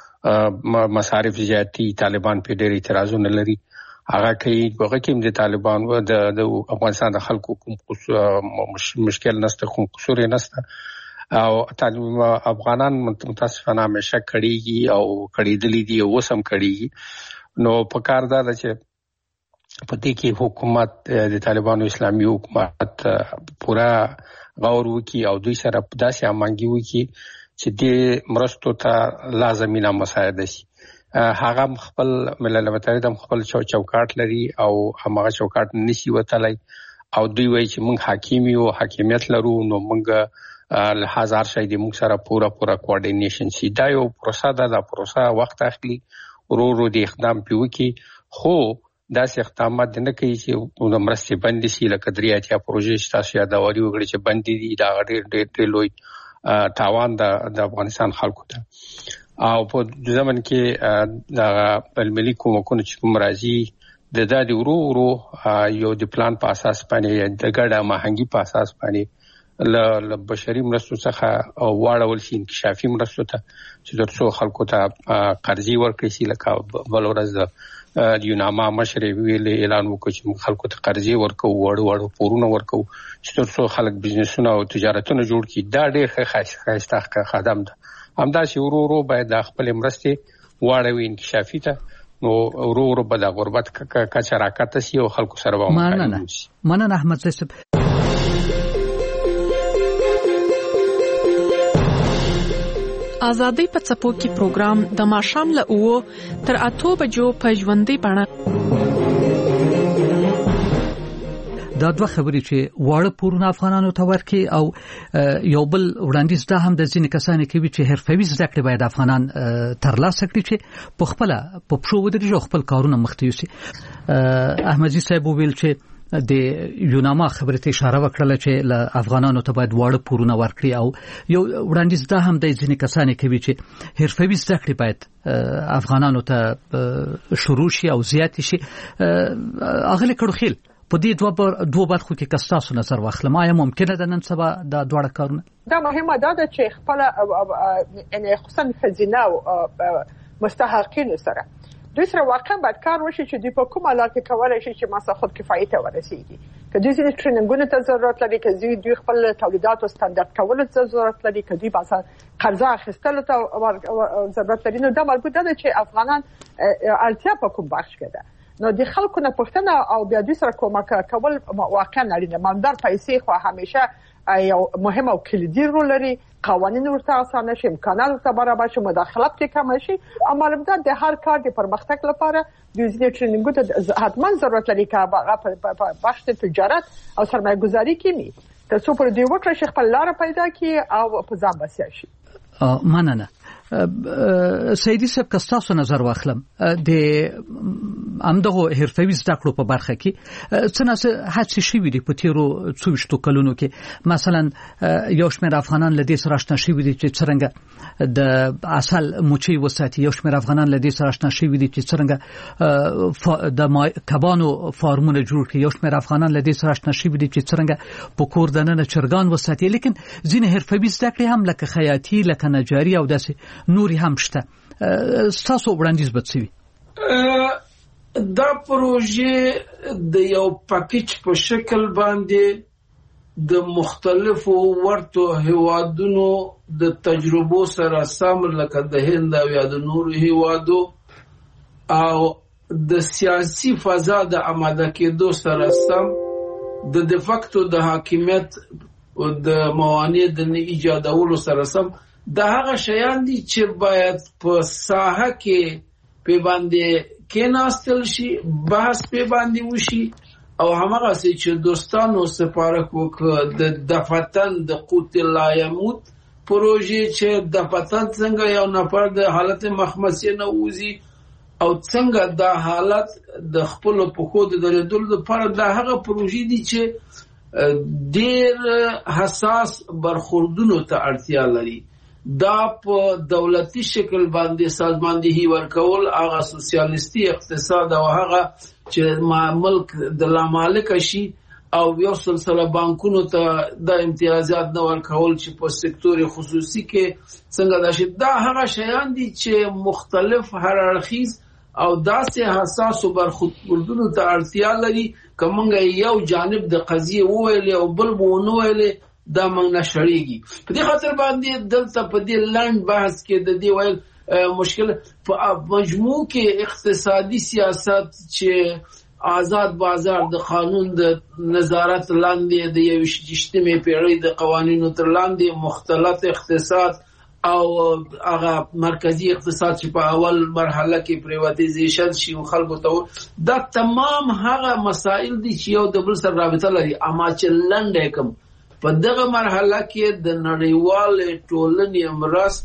مصارف زیاتی طالبان په ډېر اعتراضونه لري هغه کوي هغه کې د طالبان د افغانستان د خلکو کوم مشکل نشته، کوم قصور نشته او افغانان متاسفانه همیشه کړيږي او کړيدلې دي او وسم کړيږي. نو په کار دا چې په دې کې حکومت د طالبانو اسلامي حکومت پورا غور وکي او دوی سره داسې امانګي وکي چې د مرستو ته لازمي مساعده شي. هغه خپل ملل متحد هم خپل چوکاټ لري او هغه چوکاټ نشي وتلای او دوی وایي چې موږ حاکمی او حاکمیت لرو نو موږ له هزار شای د موږ سره پورا کوارډینیشن شي. دا یو پروسه ده، دا پروسه وخت اخلي، ورو د اقدام پیوکي خو داسې اقدامات نه کوي چې د مرستې بند شي. لکه دریاتیا پروژې تاسو یادواري وګړي چې بند دي دا ډېر لوی تاوان د افغانستان خلکو ته او په ځمن کې د بلملي کومکونو چې کوم راځي د دادي ورو یو د پلان په اساس باندې د ګډه ماهنګي په اساس باندې ل بشري مرستو څخه واړول شي انکشافي مرستو ته چې درڅو خلکو ته قرضې ورکړي شي. لکه بل ورځ د یوناما مشر ویل اعلان وکړ چې خلکو ته قرضې ورکو وړو پورونه ورکو چې درڅو خلک بزنسونه او تجارتونه جوړ کړي. دا ډېر ښه خاصه خدمت ده. همداسې ورو باید د خپل مرستې واړوي انکشافي ته نو ورو به د غربت کچه راکته شي او خلکو سره به مننه احمد صاحب. آزادۍ په څپو کې پروګرام د ماښام له 9 تر 8 بجو په ژوندۍ بڼه. دا دوه خبرې چې واړه پورونه افغانانو ته ورکړي او یو بل وړاندیز دا هم د ځینې کسانو کوي چې حرفوي زده کړې باید افغانان ترلاسه کړي چې په خپل په پښو ودرېږي او خپل کارونه مخته یوسي. احمدزي صاحب ویل چې د یوناما خبرې ته اشاره وکړه چې له افغانانو ته باید واړه پورونه ورکړي او یو وړاندیز دا هم د ځینې کسانو کوي چې حرفوي زده کړې باید افغانانو ته شروع شي او زیات شي. اغلی کړوخیل په دې دوه برخو کې کستاسو نظر واخلم، آیا ممکنه ده نن سبا دا دواړه کارونه؟ دا مهمه ده چې خپل ان خصوصا خزینه او مستحقین سره دوی سره واقعا باید کار وشي چې دوی په کومه لار کې کولای شي چې ماسه خود کفایت ورسیږي. که دوی ځینې ټریننګونو ته ضرورت لري، که دوی خپل تولیداتو ستاندرد کولو ته ضرورت لري، که دوی مثلا قرضه اخیستلو ته ضرورت لري، نو دا مربوط ده چې افغانان اړتیا په کوم بخش کې ده. نو د خلکو نه پوښتنه او بیا دوی سره کومک کول واقعا اړینه. مالدار پیسې خو همیشه یو مهم او کلیدي رول لري. قوانین ورته اسانه شي، امکانات ورته برابر شي، مداخلت کې کم شي. اما البته د هر کار د پرمختګ لپاره د ځینې ټریننګونو ته حتما ضرورت لري چې په بخش تجارت او سرمایه گذاري کې می تر څو پر دوی وکړي چې خپل لار پیدا کړي او په ځان بسیا شي. مننه. سیدی صاحب کستاسو نظر واخلم د امدغه حرفوي زده کړو په برخه کې څنګه هڅې شوې دي په تیرو 24 کلونو کې. مثلا یو شمېر افغانان له دې سره آشنا شوي دي چې څنګه د اصل موچي وساتي، یو شمېر افغانان له دې سره آشنا شوي دي چې څنګه د کبانو فارمونه جوړ کړي، یو شمېر افغانان له دې سره آشنا شوي دي چې څنګه په کور دننه چرګان وساتي. لیکن ځینې حرفوي زده کړې هم لکه خیاطي، لکه نجاري او داسې نوري هم شته. تاسو وړاندیز بڅوي دا پروژه د یو پاکیج په شکل باندې د مختلفو ورته هیوادونو د تجربو سره سم لکه د هند او یا د نورو هیوادو او د سیاسي فضا د آماده کېدو سره سم د فاکتو د حاکمیت د موانع د ایجادولو سره سم د هغه شیان دي چې باید په ساحه کې په باندې کېناستل شي، بحث په باندې وشي او همغه چې دوستانو سپارک وکړه د دفتن د قوت لا يموت پروژې چې د پتن څنګه یو نفر د حالت مخمسي نه وځي او څنګه دا حالت د خپل په خود د درېدل لپاره د هغه پروژې دي چې ډېر حساس برخوردونو ته اړتیا لري. دا په دولتي شکل باندې سازماندهي ورکول، هغه سوسیالیستي اقتصاد او هغه چې ملک د لامالک شي او یو سلسله بانکونو ته د امتیازات نه ورکول چې په سکتور خصوصي کې څنګه دا شي، دا هغه شیان دي چې مختلف هر اړخیز او داسې حساس برخوردونو ته اړتیا لري. کومنګ یو جانب د قضیه وویل او بل ونه ویل دا موږ نشړېږي. په دې خاطر باندې دلته په دې لاند بحث کې د دې ویل مشکل په مجموع کې اقتصادي سیاست چې آزاد بازار د قانون د نظارت لاندې د 21مې پیړۍ د قوانینو تر لاندې مختلط اقتصاد او هغه مرکزی اقتصاد چې په اول مرحله کې پریواتیزیشن شي او خلکو ته دا تمام هغه مسائل دي چې یو د بل سره رابطه لري، اما چې لاندې کوم په دغه مرحله کې د نړیوال ټولنې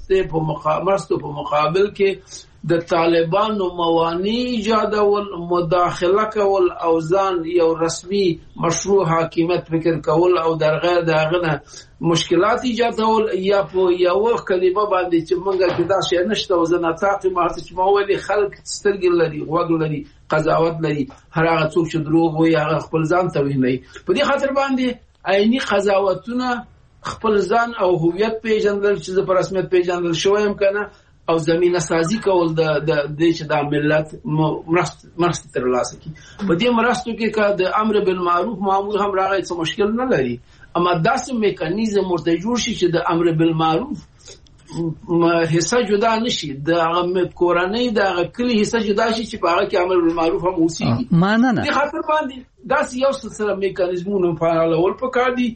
مرستو په مقابل کې د طالبانو موانع ایجادول، مداخله کول او ځان یو رسمي مشروع حاکمیت فکر کول او در غیر دغه نه مشکلات ایجادول یا په یو کلمه باندې چې موږ کې دا شی نشته او زنه تاقي ماته چې ما ویلي خلک سترګې لري، غوږ لري، قضاوت لري، هر هغه څوک چې دروغ وایي هغه خپل ځان توهینوي. په دې خاطر باندې عیني قضاوتونه خپل ځان او هویت پیژندل چې په رسمیت پیژندل شویم کنه او زمينه سازي کول د چې د ملت مرسته ترلاسه کی. په دې مرستو کې د امر بالمعروف معمول هم راغی څه مشکل نه لري، اما داسې میکانیزم ورته جوړ شي چې د امر بالمعروف حصہ جدا نشي، د هغه کورنۍ د هغه کلی حصہ جدا شي چې په هغه کې امر بالمعروف هم اوسېږي. ماننه دې خاطر باندې داسې یو سلسله میکانیزمونه فعالول پکار دي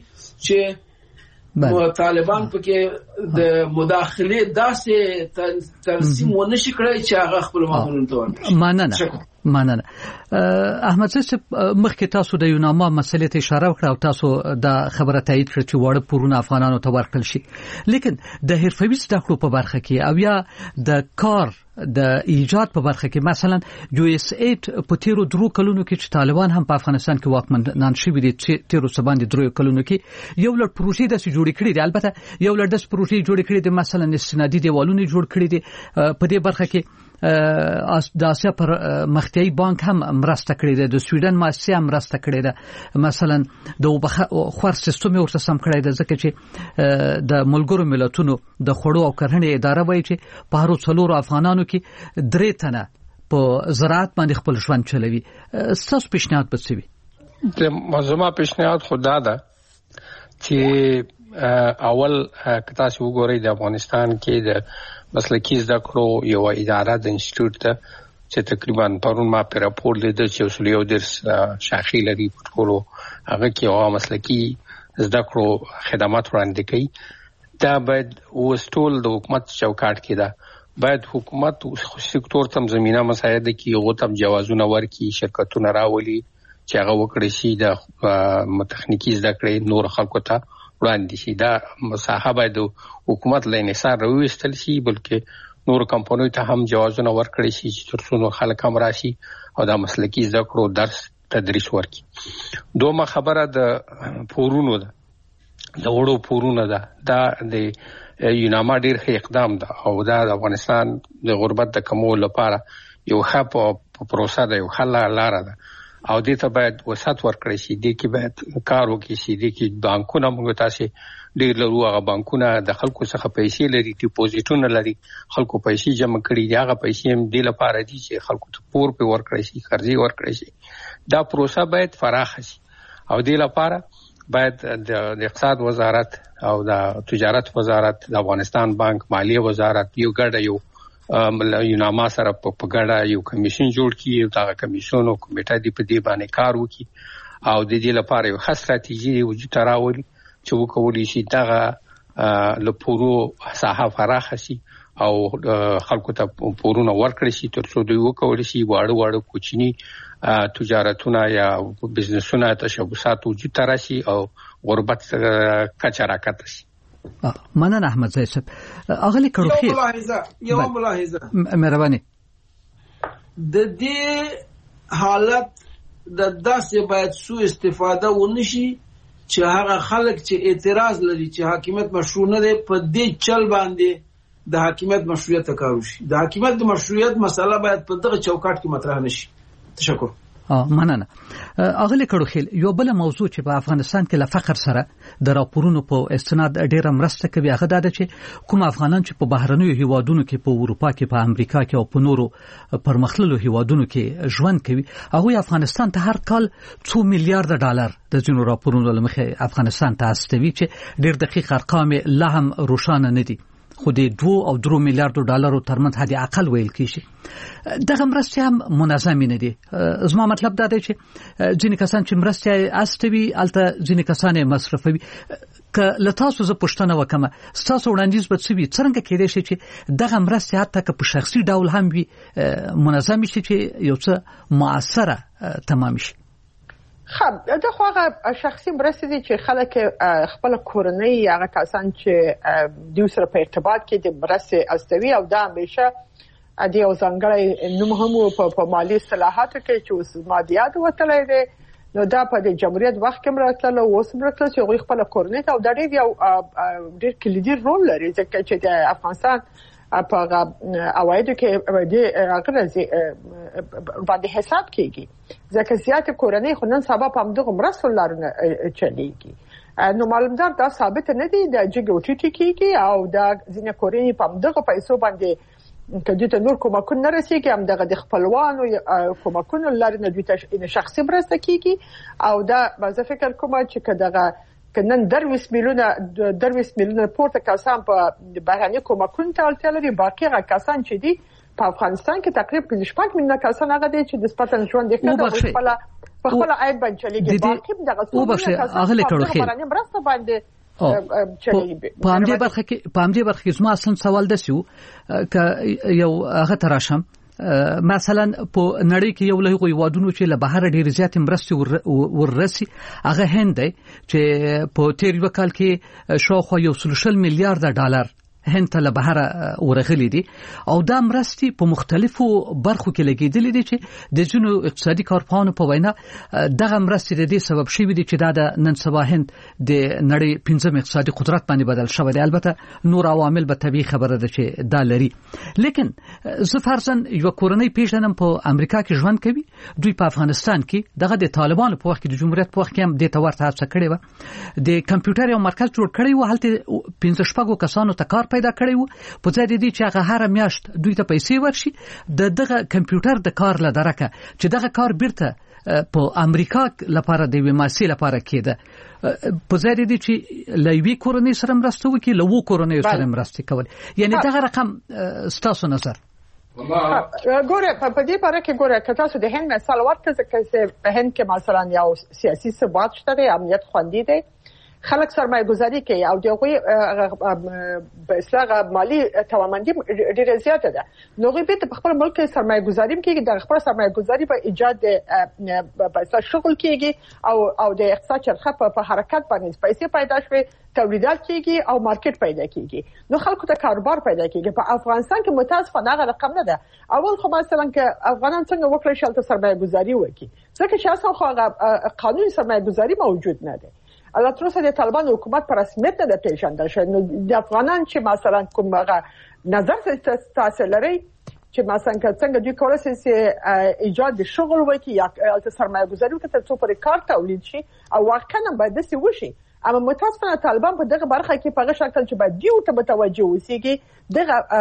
چې طالبان پکې د مداخله داسې ترسیم ونشي کړی چې هغه خپل معمولون ته ورنشي. مننه. احمد صاحب مخکې تاسو د یوناما مسلې ته اشاره وکړه او تاسو د خبره تایید کړه چې واړه پورونه افغانانو ته ورکړل شي، لیکن د حرفوي زده کړو په برخه کې او یا د کار د ایجاد په برخه کې مثلا US8 په تیرو درو کلونو کې چې طالبان هم په افغانستان کې واکمنان شوي دي، تیرو سباندې درو کلونو کې یو لړ پروژې د جوړې کړې دي، البته یو لړ د پروژې جوړې کړې دي، مثلا استنادي دیوالونه جوړ کړې دي. په دې برخه کې د آسیا پر مختیايي بانک هم مرسته کړې ده، د سویډن مؤسسه هم مرسته کړې ده، مثلا د خور سیستم ورته سم کړی ده، ځکه چې د ملګرو ملتونو د خوړو او کرهڼې اداره وایي چې په هر څلورو افغانانو کې 3 تنه په زراعت باندې خپل ژوند چلوي. تاسو پیشنهاد بسوي؟ د منظومه پیشنهاد خدا ده چې اول کتا چې وګورئ د افغانستان کې د مسلکي زده کړو یو اداره د انسټیټیوټ ته چې تقریبا پرون ما په راپور لیدل چې یو درس شاخي لري په ټولو هغه کې یو مسلکي زده کړو خدمات وړاندې کوي. دا باید وستول د حکومت چوکاټ کې ده، باید حکومت سکتور تم زمينه مساعده کې یو تم جوازونه ورکي، شرکتونه راولي چې هغه وکړي شي د تخنیکی زده کړې نور خلکو ته وړاندې شي. دا مساحه باید حکومت له انحصار راوستل شي، بلکې نور کمپنیو ته هم جوازونه ورکړي شي چې ترڅو خلک هم راشي او دا مسلکي زده کړو درس تدریس ورکي. دومره خبره د پورونو ده، د وړو پورونه ده. دا د یوناما ډیر ښه اقدام ده او دا د افغانستان د غربت د کمولو لپاره یو ښه پروسه ده، یو ښه لاره ده او دې ته باید وسعت ورکړی شي. دې کې باید کار وکړي شي. دې کې بانکونه موږ تاسو ډیر لرو، هغه بانکونه د خلکو څخه پیسې لري، ډیپوزیټونه لري، خلکو پیسې جمع کړي دي، هغه پیسې هم دې لپاره دي چې خلکو ته پور په ورکړي شي، قرضې ورکړي شي. دا پروسه باید فراخ شي او دې لپاره باید د اقتصاد وزارت او د تجارت وزارت، د افغانستان بانک، مالیه وزارت یو ګډه یو یوناما سره په ګډه یو کمیشن جوړ کړي او دا کمیشن او کمیټه دی په دې باندې کار وکړي او د دې لپاره یو خاص ستراتیژي وجود راوړي چې وکولي شي دغه لپورو ساحه فراخه شي او خلکو ته پورونه ورکړي شي ترڅو دوی وکولي شي واړه کوچني تجارتونه یا بزنسونه تشبثات وجود تراشي او غربت کچه راکته شي. مننه احمد زاهد صاحب. اغلی کړو یو ملاحظه مهرباني. د دې حالت د داسې باید سو استفاده ونشي چې هغه خلک چې اعتراض لري چې حاکمیت مشروع نه دی په دې چل باندې د حاکمیت مشروعیت کارو شي. د حاکمیت د مشروعیت مسله باید په دغه چوکاټ کې مطرح نشي. تشکر. مننه. اغلی کړو یو بل موضوع چې په افغانستان کې له فقر سره د راپورونو په استناد ډیره مرسته کوي هغه دا ده چې کوم افغانان چې په بهرنیو هیوادونو کې په اروپا کې په امریکا کې او په نورو پرمختللو هیوادونو کې ژوند کوي هغه افغانستان ته هر کال 2 میلیارډ ډالر د ځینو راپورونو لمخې افغانستان ته استوي چې ډیر دقیق ارقام لا هم روښانه نه دي خو د 2 او 3 میلیارډ ډالرو ترمنځ حد اقل ویل کیږي. دغه مرستې هم منظم نه دي. زما مطلب دا دی چې ځینې کسان چې مرستې استوي الته ځینې کسان مصرفوي. که لتاسو زه پوښتنه وکم تاسو وړاندیز به څه وي څنګه کېدای شي چې دغه مرستې حتی که په شخصي ډول هم وي منظم شي چې یو څه مؤثره تمام شي. خب دا خو هغه شخصي مرستې دي چې خلک خپل کورنۍ هغه کسان چې دوی سره په ارتباط کې د مرستې استوي او دا همیشه د یو ځانګړی نوم هم په مالي اصطلاحاتو کې چې اوس مادیات وتلی دی نو دا په د جمهوریت وخت کې مرتله اوس مرتله چې هغوی خپله کورنۍ ته او دا ډېر کلیدي رول لري ځکه چې د افغانستان په اوایدو کې هغه باندې حساب کېږي ځکه زیاتې کورنۍ خو نن سبا په همدغو مرستو لارو نه چلیږي نو معلومدار دا ثابت نه دي د جګ او ټیټې کېږي او دا ځینې کورنۍ په همدغو پیسو باندې که دوی ته نور کومکونه نه رسېږي همدغه د خپلوانو کومکونو لارې نه دوی ته شخصي مرسته کېږي او دا زه فکر کوم چې که دغه که نن 20 میلیونه پورته کسان په بهرني کومکونو ته اړتیا لري باقي هغه کسان چې دي په افغانستان کې تقریبا 15 میلیونه کسان هغه دي چې نسبتاً ژوند یې ښه ده په خپل عاید باندې چلیږي باقي دغه څو بهرني مرسته باندې چلیږي. په همدې برخه کې زما اصلا سوال داسې و که یو هغه تراشم مثلا په نړۍ کې یو له هیوادونو چې له بهر ډېر زیات مرستې وررسي هغه هند دی چې په تیر یو کال کې شاوخوا 1 میلیارډ ډالر هند ته له بهر ورغلي دي او دا مرستې په مختلفو برخو کې لګیدلې دي چې د ځینو اقتصادي کارپوهانو په وینا دغه مرستې د دې سبب شوي دي چې دا د نن سبا هند د نړۍ 5م اقتصادي قدرت باندې بدل شوی دی. البته نور عوامل به طبيعي خبره ده چې دا لري لیکن زه فرضاً یو کورنۍ پیژنم په امریکا کې ژوند کوي دوی په افغانستان کې دغه د طالبانو په وخت کې د جمهوریت په وخت کې هم د تورته هڅه کړې و د کمپیوټر یو مرکز جوړ کړی و هلته 15 کسانو ته کار پیدا کړی وو په ځای دې چې هغه هر میاشت دوی ته پیسې ورشي دغه کمپیوټر د کار لدارکه چې دغه کار بیرته په امریکا لپاره د وماسي لپاره کېده په ځای دې چې لوی کورنۍ سره مرسته وکړي لوو کورنۍ سره مرسته کول یعنی دغه رقم ستاسو نظر ګوره په دې باره کې ګوره که تاسو د هند مثال ورکړئ ځکه په هند کې مثلا یو سیاسي ثبات شته دی امنیت خوندي دی خلک سرمایه گذاری کوي او دغه په اصلاح مالی توانمندي ډیره زیاته ده نو غوی به په خپل ملک سرمایه گذاری کوي د خپل سرمایه گذاری په ایجاد په اصلاح شغل کیږي او د اقتصاد چرخه په حرکت باندې پیسې پیدا شوي تولیدات کیږي او مارکیټ پیدا کیږي نو خلکو ته کاروبار پیدا کیږي په افغانستان کې متاسفانه هغه رقم نه ده اول خو مثلا که افغانان څنګه وکړي چې سرمایه گذاری وکړي ځکه چې اصلا خو هغه قانوني سرمایه گذاری موجود نه ده الله تر اوسه د طالبان حکومت پر رسمیت نه پیژندل شوی نو د افغانان چې مثلا کوم نظر تاسو لري چې مثلا څنګه دوی کولای شي ایجاد شغل وکړي یا سرمایه گذاری وکړي ترڅو پر کار تولید شي او واقعا باید داسې وشي اما متاسفانه طالبان په دغه برخه کې په هغه شکل چې باید دیو ته متوجه اوسېږي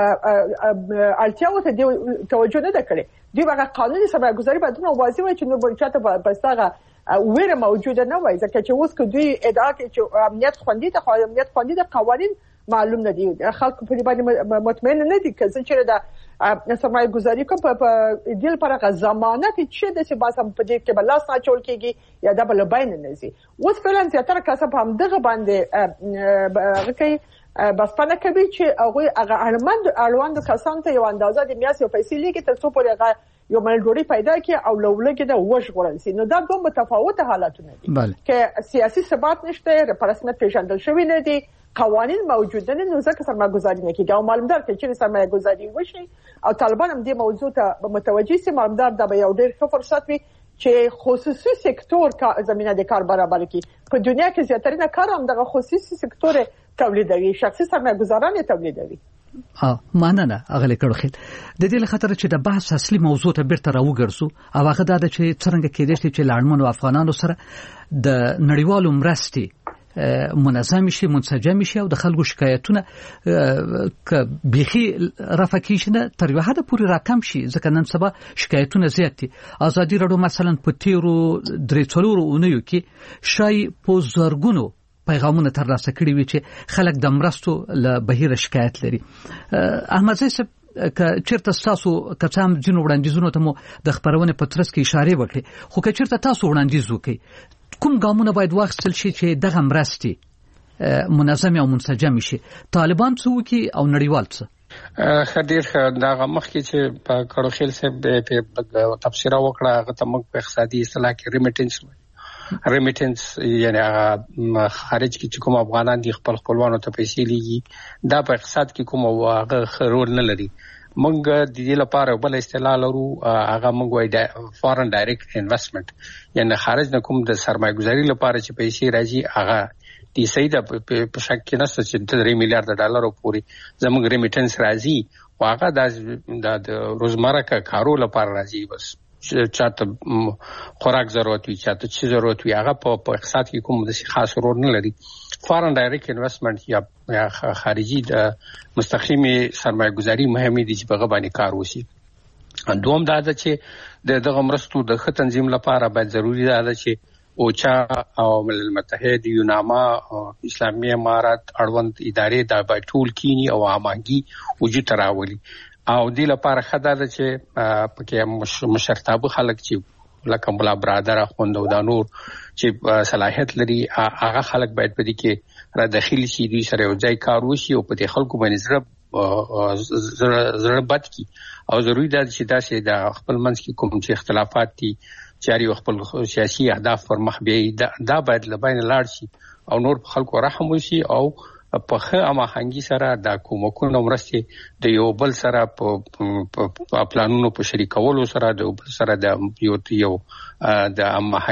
دغه اړتیاو ته توجه نه کړي دوی هغه قانوني سرمایه گذاری باید نو واضح وي چې نو بلچاته بس هغه ویره موجوده نه وای ځکه چې اوس که دوی ادعا کوي چې امنیت خوندي ده خو امنیت خوندي ده قوانین معلوم نه دي. خلک په دې باندې مطمئن نه دي چې چیرې دا سرمایه گذاری کوم په دې لپاره ضمانت چې د څه باسم په دې کې بل لاس نه چول کیږي یا د بل بین نه زی. اوس فعلا زیاتره کسب هم دغه باندې غکې بس پنه کوي چې هغه اړوند کسان ته یو اندازه د میاس او پیسې لګي تر څو پورې هغه یو ملګری پیدا کی او لولګي د وښغورل سي. نو دا دوه متفاوته حالتونه دي چې سیاسي ثبات نشته، په رسمیت پیژندل شوی نه دي، قوانین موجود نه، نو ځکه سرمایه گذاری نه کیږي. او معلومدار چې سرمایه گذاری وشي او طالبان هم دې موضوع ته متوجي سي، معلومدار دا به یو ډېر ښه فرصت وي چې خصوصي سکتور کا زمينه د کار برابر کی. په دنیا کې زیاتره کار هم د خصوصي سکتور تولیدوي، شخصي سرمایه گذاران تولیدوي. مننه اغلی کړو خیل. د دې لخطر چې د بحث اصلي موضوع ته بیرته راوګرځو او هغه دا چې څنګه کېدای شي چې لاړمنو افغانانو سره د نړیوالو مرستې منظم شي، منسجم شي او د خلکو شکایتونه بيخي رفع کیږي تر یو حد پورې راکم شي، ځکه نن سبا شکایتونه زیات دي. ازادي راډیو مثلا په تیرو 3-4 اونیو کې شای په زرګونو پیغامونه ترلاسه کړي وي چې خلک د مرستو له بهیر شکایت لري. احمد زی صاحب که چیرته تاسو کچام جنو وړاندیزونو ته مو د خبرونه په ترڅ کې اشاره وکړي، خو که چیرته تاسو وړاندیز وکړي کوم ګامونه باید واخیستل شي چې دغه مرستې منظم او منسجم شي؟ طالبان څه وکړي او نړیوال څه؟ خدیر دا مخکې چې په کړو خیل صاحب په تفسیر وکړه هغه ته موږ په اقتصادي اصطلاح کې ریمیټنس یعنی خارج کې کوم افغانان دي خپل خپلوانو ته پیسې لیږي، دا په اقتصاد کې کوم هغه رول نه لري. موږ د دې لپاره بل اصطلاح لرو، هغه موږ وایي فارن ډایرکټ انویسټمنټ، یعنی خارج نه کوم د سرمایه گذاري لپاره چې پیسې راځي هغه د سیده په شک کې نشته چې 3 میلیارډ ډالر پورې زموږ ریمیټنس راځي او هغه د روزمره کارو لپاره راځي. بس چاته خوراک ضرورت وي، چاته چی ضرورت وي، هغه په اقتصاد کې کوم د خاص رول نه لري. فارن ډایرکټ انویسټمنټ یا خارجي د مستقیمي سرمایه گذاري مهمه دي چې په غو باندې کار وشي. دوم دا ده چې دغه مرستو د ښه تنظیم لپاره باید ضروری ده چې اوچا او ملل متحد، یوناما، اسلامي امارات اړوند ادارې دا باید ټول کینی او هماهنګي وجود راولي. او دې لپاره خدای ده چې پکې مشرتابه خلک چې لکه مولا برادر خوند او د نور چې صلاحیت لري هغه خلک باید په دې کې را داخلي شي، دوی سره یو ځای کار وشي او په دې خلکو باندې زړه بد کی. او ضروری ده چې داسې د خپل منځ کې کوم چې اختلافات دي چاري خپل سیاسي اهداف پر مخ بیاي، دا باید لباین لاړ شي او نور خلکو رحم وشي او په ښه هماهنګي سره د کومکونو مرستې د یو بل سره په پلانونو په شریکولو سره د بل سره د یو د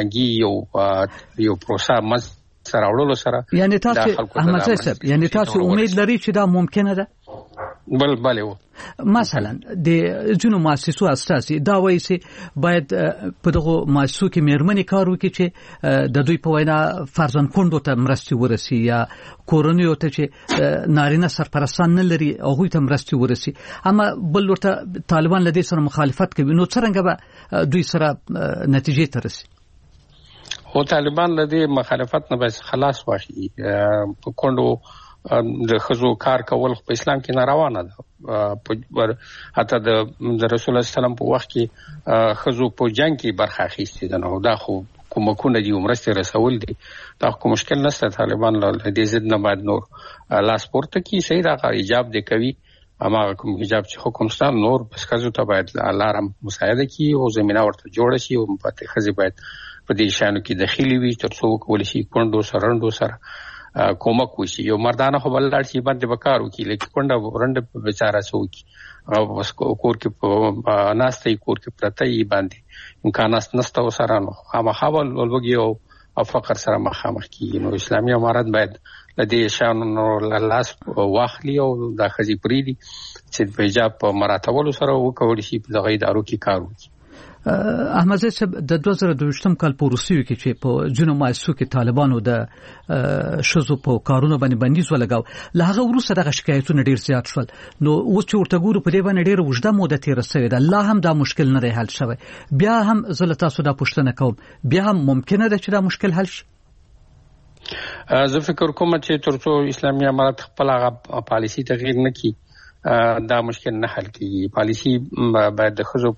هماهنګي یو پروسه مز سره وړلو سره. یعنی تاسو احمد صاحب یعنی تاسو امید لري چې دا ممکنه ده؟ بله مثلا د جنو مؤسسو اساسي دا وایي چې باید په دغه مؤسسو کې مېرمنې کار وکړي چې د دوی په وینا فرزند کندو ته مرستې ورسي یا کورنیو ته چې نارینه سرپرستان نه لري هغوی ته مرستې ورسي. اما بل ورته طالبان له دې سره مخالفت کوي، نو څرنګه به دوی سره نتیجې ته رسي؟ خو طالبان له دې مخالفت نه بس خلاص واخلي. په کندو د خزو کار کول په اسلام کې ناروا نه ده. حتی د رسول الله سلام په وخت کې خزو په جنگ کې برخه اخیستې ده، نو دا خو کومکونه دي مرستې رسول دي، دا کوم مشکل نشته. طالبان له دې ضد نه باید نور لاس پورته کی، صحیح راغی ایجاب دې کوي، اما کوم ایجاب چې حکم ستان نور بس خزو ته باید الله رحم مساعده کی او زمينه ورته جوړ شي او په خزي باید په دې شانو کې داخلي وي تر څو کول شي کندو سرندو سره کومک وشي. یو مردانه خو بل لاړ شي باندې وکړو کی لکه کونډه ورنده بیچاره سو کی او بس کور کې ناشته کور کې پرته ای باندې امکانات نشته وسره نو خامخابل ولوګي او فقر سره مخامخ کی. نو اسلامي امارات باید لدې شانو لاس واخلي او د خزي پریدي چې په حجاب په مراتبولو سره وکړي شي په دغه ادارو کې کار وکړي. احمد صاحب د 2022 کال په روسیو کې چې په جنوب ماسو کې طالبانو د شزو په کارونو باندې بندیز ولګاو، له هغه وروسته دغه شکایتونه ډیر زیات شول. نو اوس چې ورته ګورو په دې باندې ډیر وجده موده تیر شوې ده، الله هم دا مشکل نه دی حل شوی. بیا هم زه له تاسو دا پوښتنه کوم، بیا هم ممکنه ده چې دا مشکل حل شي؟ زه فکر کوم چې ترڅو اسلامي امارت خپل هغه پالیسی تغییر نه کړي دا مشکل نه حل کیږي. پالیسی باید د ښځو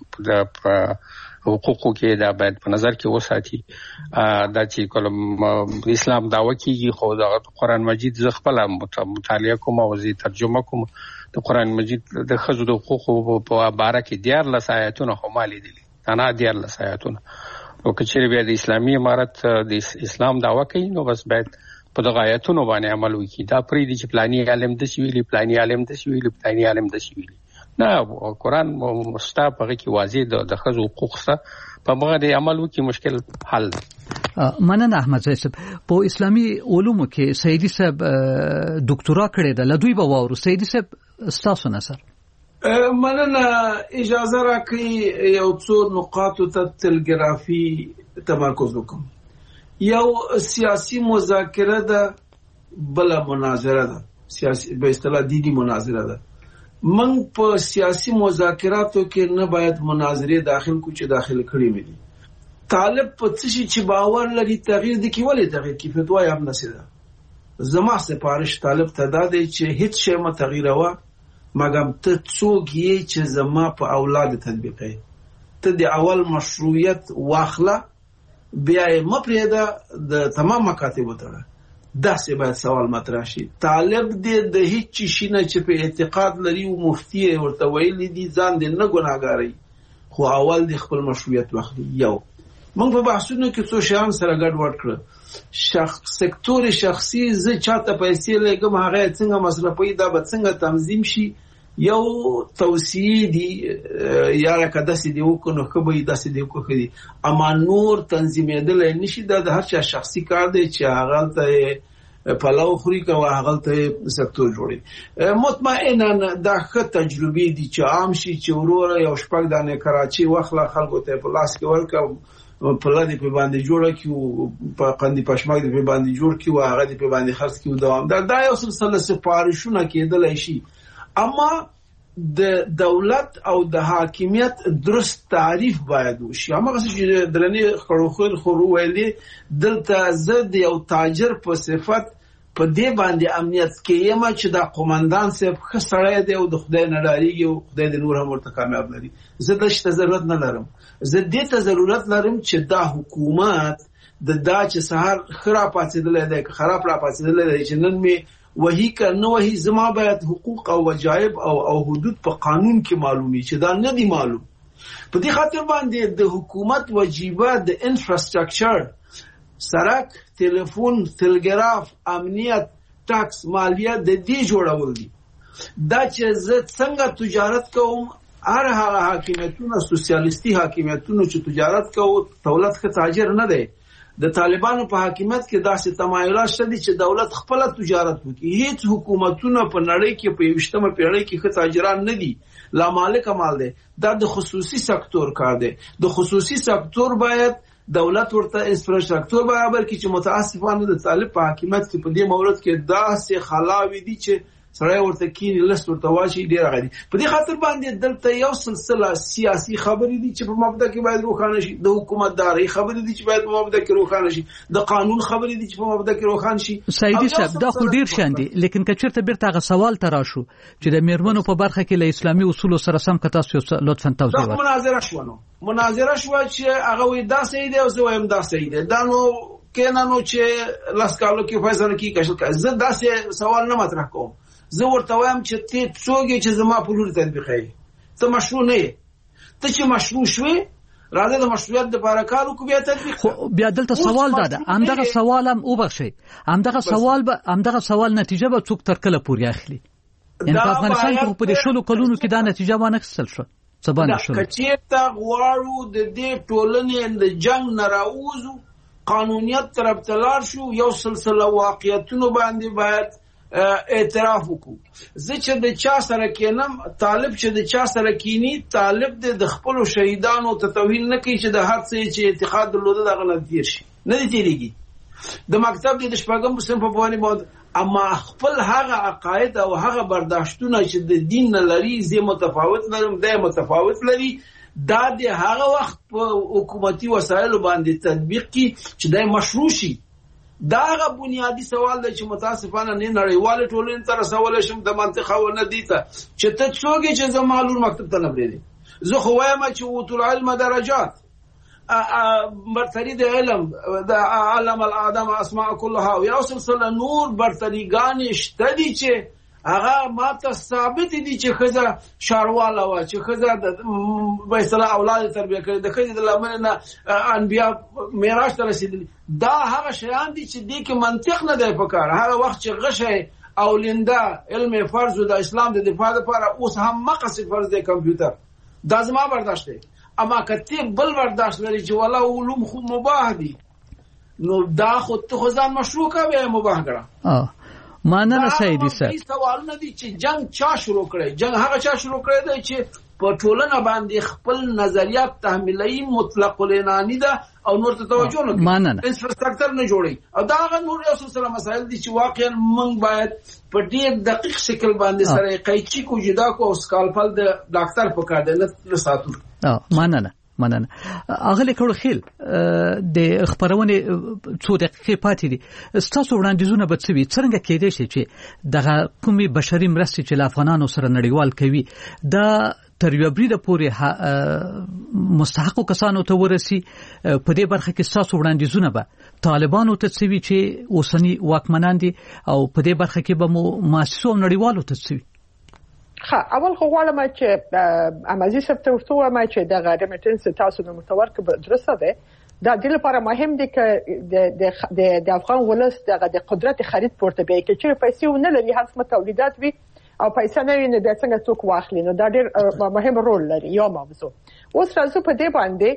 په حقوقو کې دا باید په نظر کې وساتي. دا چې کوم اسلام دعوه کیږي خو د قرآن مجید ز خپل مطالعه کوم او زی ترجمه کوم د قرآن مجید د ښځو د حقوقو په اړه کې 14 آیاتونه هم لیدلي انا 14 آیاتونه. او کچېر بیا د اسلامي امارت د اسلام دعوه کوي نو بس باید په دغه آیاتونو باندې عمل وکړي. دا پرې دي چې پلاني عالم د شویلی پلاني عالم د شویلی پلاني عالم د شویلی نه. قرآن مستاب هغه کې واضح د ښځو حقوق سره په هغه د عمل وکړي مشکل حل. مننه احمد صاحب. په اسلامي علومو کې سیدی صاحب ډاکټورا کړی ده لدوی به واورو. سیدی صاحب ستاسو نظر؟ مننه. اجازه راکړئ یو څو نقاط ته تلګرافي تمرکز وکم. یو سیاسي مذاکره ده، بل مناظره ده، سیاسي به اصطلاح دینی مناظره ده. من په سیاسي مذاکراتو کې نه باید مناظره داخل کو چې داخل کړی مې دي. طالب په څه شي چې باور لري تغییر د کې ولې تغییر کې فتوا یې هم نشي. زما سپارښت طالب ته دا دی چې هیڅ شی ما تغییروا مګم ته څوک یې چې زما په اولاد تطبیقي. ته د اول مشروعیت واخله بیا یې مپریده د تمام مکاتب وتړه. داسې باید سوال مطرح شي. طالب دې د هیڅ شي نه چې په اعتقاد لري او مفتی ورته ویلي دي ځان دې نه ګناهګاري خو اول دې خپل مشروعیت واخلي. یو موږ په بحثونو کې څو شیان سره ګډوډ کړ. سکتور شخصي زه چاته پیسې لګم هغه څنګه مصرفوي دا به څنګه تنظیم شي. یو توصیه دي یا راکداسي دی وکړو خو به داسې دی وکړي اما نور تنظیمېدل نشي. دا د هر چا شخصي کار دی چې هغه ته پلاو خوري کوي هغه ته سکتور جوړي. مطمئنا دا ښه تجربه دي چې عام شي چې وروره یو شپږ دانه کراچي واخله خلکو ته په لاس کې ورکړه په لدی په باندې جوړه کی په قندی پښماګ دی په باندې جوړ کی او هغه دی په باندې خرڅ کی دوام دا یو سلسله سفارشونه کېدل شي. اما د دولت او د حاکمیت درست تعریف باید وشي. هغه چې درنې خړوخر ویلي دلته زد یو تاجر په صفت په دې باندې امنیت کې یم چې دا قومندان صاحب ښه سړی دی او د خدای نه ډاریږي او خدای دې نور هم ورته کامیاب لري. زه دشته ضرورت نه لرم. زه دې ته ضرورت لرم چې دا حکومت دا چې سهار خراب پاتېدل دی که خراب را پاتېدل دی چې نن می وਹੀ کنه وਹੀ زما باید حقوق او وجایب او حدود په قانون کې معلومي چې دا نه دي معلوم. په دې خاطر باندې د حکومت واجبات د انفراستراکچر سړک، ټلیفون، تلګراف، امنیت، ټاکس، مالیه د دې جوړول دي. دا چې زه څنګه تجارت کوم هر هغه حاکمیتونه سوسیالیستي حاکمیتونه چې تجارت کوي دولت ښه تاجر نه دی. د طالبانو په حاکمیت کې داسې تمایلات شته چې دولت خپل تجارت وکړي. هیڅ حکومتونه په نړۍ کې په 21مه پیړۍ کې ښه تاجران نه دي. لا مالک مال دی. دا د خصوصي سکتور کار دی. د خصوصي سکتور باید دولت ورته انفراستراکچر برابر کړي چې متاسفانه د طالب په حاکمیت کې په دې مورد کې داسې خلاوي دي چې سړی ورته کینی لست ورته واشي ډیر غړي. په دې خاطر باندې دلته یو سلسله سیاسي خبرې دي چې په مبدا کې باید روښانه شي. د حکومتداري خبرې دي چې باید په مبدا کې روښانه شي. د قانون خبرې دي چې په مبدا کې روښانه شي. سیدی صاحب دا خو ډیر شان دي. لیکن کچرته بیرته غو سوال ترا شو چې د میرمنو په برخه کې له اسلامي اصول سره سم کتا لطفا توضیح ورکړئ. مناظره شو چې هغه وې دا صحیح دی او زه وایم دا صحیح دی. دا نو کینانو چې لاسکالو کې فیصله کی کښل زه داسې سوال نه مطرح کوم. زه ورته وایم چې ته څوګې چې زما په لور تطبیقوي ته مشروع نه یې. ته چې مشروع شوې راځه د مشروعیت دپاره کار وکړو بیا تطبیق. خو بیا دلته سوال دا ده همدغه سوال هم وبخښئ همدغه سوال نتیجه به څوک تر کله پورې اخلي؟ یعنې په افغانستان کې په دې 16 کلونو کې دا نتیجه وانخیستل شوه. څه باندې شول؟ که چېرته غواړو د دې ټولنې د جنګ نه راووځو قانونیت طرف ته لاړ شو یو سلسله واقعیتونو باندې باید اعتراف وکړو. زه چې د چا سره کینم طالب چې د چا سره کینی طالب د خپل شهیدانو ته توهین نه کوي چې د هر څه چې اعتقاد درلوده دغه نه تیر شي نه دی تیریږي. د مکتب د شپږم صنف په باندې باندې اما خپل هغه عقاید او هغه برداشتونه چې د دین نه لري زه متفاوت لرم د متفاوت لري دا د هغه وخت په حکومتي وسایلو باندې تطبیق کی چې د مشروع شي. دا هغه بنیادی سوال دی چې متاسفانه نه نړیواله ټولنې ته رسول شم د منطقه و نه دی ته چې ته څوک چې زمالور مکتب ته نه بریدي. زه خو وایم چې وطول علم درجات برتری د علم د علم الادم اسماء كلها او یوصل نور برتریګان شته دي چې هغه ماته ثابت دي چې خزه شارواله وا چې خزه د بیسلا اولاد تربیه کړي د خزه د لمنه انبیا میراث ته رسیدلي. دا هغه شیان دي چې دې کې منطق نه دی پکار. هغه وخت چې غشه او لنده علم فرض د اسلام د دفاع لپاره اوس هم مقصد فرض دی کمپیوټر. دا زما برداشت دی. اما کته بل برداشت لري چې ولا علوم خو مباح دي نو دا خو ته ځان مشروع کوي مباح کړه. مانه سیدی صاحب سوالونه دي چې جنگ چا شروع کړی. جنگ هغه چا شروع کړی دی چې په ټولنه باندې خپل نظریات تحمیلي مطلق العنانی ده او نور ته توجه نه کوي، انفراستراکچر نه جوړي. او دا هغه نور یو څه مسایل دي چې واقعا موږ باید په ډېر دقیق شکل باندې سره قیچي کو جدا کو او سکالپل د ډاکټر په کار دی نه ساتو. مننه اغلی کړو خیل د خبرونه څو دقیقې پاتې دي. ستاسو وړاندیزونه به څه وي؟ څنګه کېدای شي چې دغه کومي بشري مرستې چې افغانانو سره نړیوال کوي دا تر یو بریده پورې مستحقو کسانو ته ورسي؟ په دې برخه کې ستاسو وړاندیزونه به طالبانو ته څه وي چې اوسنی واکمنان دي او په دې برخه کې به مؤسسو نړیوالو ته څه وي؟ اول خو غواړم چې امازي سپته ورته ما چې د غاډمټنس تاسو نو متورک درسته ده. دا د لپاره مهم دي چې د افغان ولس د قدرت خرید پورته به کې چې پیسې ونه لري هڅه تولیدات وي او پیسې نه وي نه د څنګه څوک واخلي. نو دا ډېر مهم رول لري یو موضوع. اوس راځو په دې باندې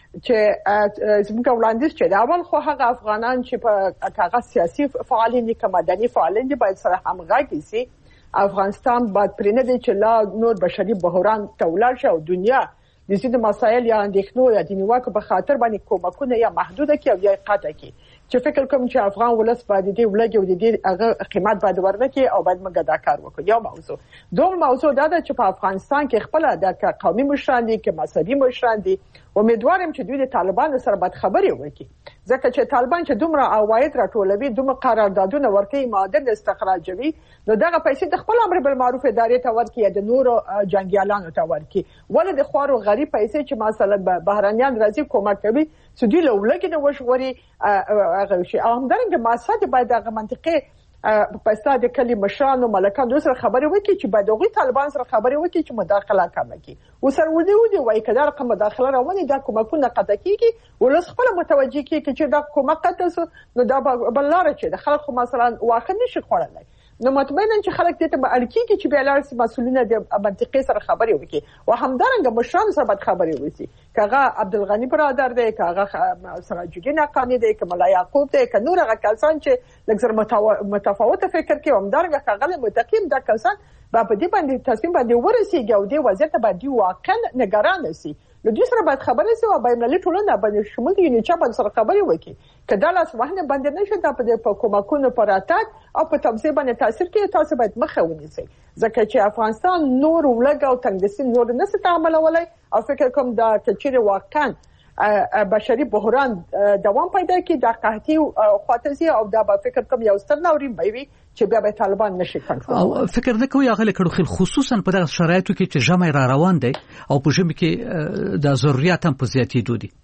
چې زموږ وړاندیز چې دا اول خو هغه افغانان چې په هغه سیاسي فعالین دي که مدني فعالین دي باید سره همغږي سي. افغانستان باید پرې نه دی چې لا نور بشري بحران ته ولاړ شي او دنیا د ځینو مسایل یا اندېښنو یا د نیوکو په خاطر باندې کومکونه یا محدوده کړي او یا قطع کړي. چې فکر کوم چې افغان ولس باید دې ولګي او دې هغه قیمت باید ورنکړي او باید موږ دا کار وکړو. یو موضوع. دوم موضوع دا ده چې په افغانستان کې خپل د قومي مشران دي که مذهبي مشران دي امیدوارم چې دوی د طالبانو سره باید خبرې وکړي ځکه چې طالبان چې دومره عواید راټولوي دومره قراردادونه ورکوي معادن استخراجوي نو دغه پیسې د خپل امر بالمعروف ادارې ته ورکړي د نورو جنګیالانو ته ورکړي. ولې د خوارو غریب پیسې چې مثلا بهرانيان راځي کومک کوي چې دوی له ولګي نه وشوري هغه شي. همدارنګه ماساد باید دغه منطقه په ستاد کلی مشرانو ملکانو سره خبرې وکړي چې باید هغوی طالبان سره خبرې وکړي چې مداخله کمه کړي. وسره ودی وایي که دا رقم مداخله روانې دا کومکونه قطع کېږي ولس خپله متوجه کېږي چې دا کومک قطع سو نو دا بل لاره چې د خلکو مثلا واښه نشي خوړلی نو مطمئنا چې خلک دې ته به اړ کېږي چې بیا لاړ شي مسؤلینه د منطقې سره خبرې وکړي او همدارنګه مشرانو سره باید خبرې وشي. که هغه عبدالغني برادر دی که هغه سراج الدین حقانی دی که ملا یعقوب دی که نور هغه کسان چې لږ زر متفاوته فکر کوي همدارنګه که هغه متقیم دا کسان به په دې باندې تصمیم باندې ورسېږي او دې وضعیت ته باید واقعا نګرانه سي. نو دوی سره باید خبرې سي او بینالمللي ټولنه باندې شمول د یونیچا باندې سره خبرې وکړي که دا لاس وهنه باندې نشي دا په کومکونو پر راتګ او په تمثیل باندې تاثیر کوي. تاسو باید مخه ونیسئ ځکه چې افغانستان نور ولګ او تنګدستي نور نه څه تعاملولای او فکر کوم دا کچېره واقعا بشري بحران دوام پیدا کړي د قحطي خاطري او دا به فکر کوم یو ستر ناورین وي چې بیا به طالبان نشي کنټرول او فکر نه کوي هغه کړو خصوصا په دغه شرایطو کې چې ژمي را روان دي او په ژمي کې د ضرورت هم په زیاتېدو دي.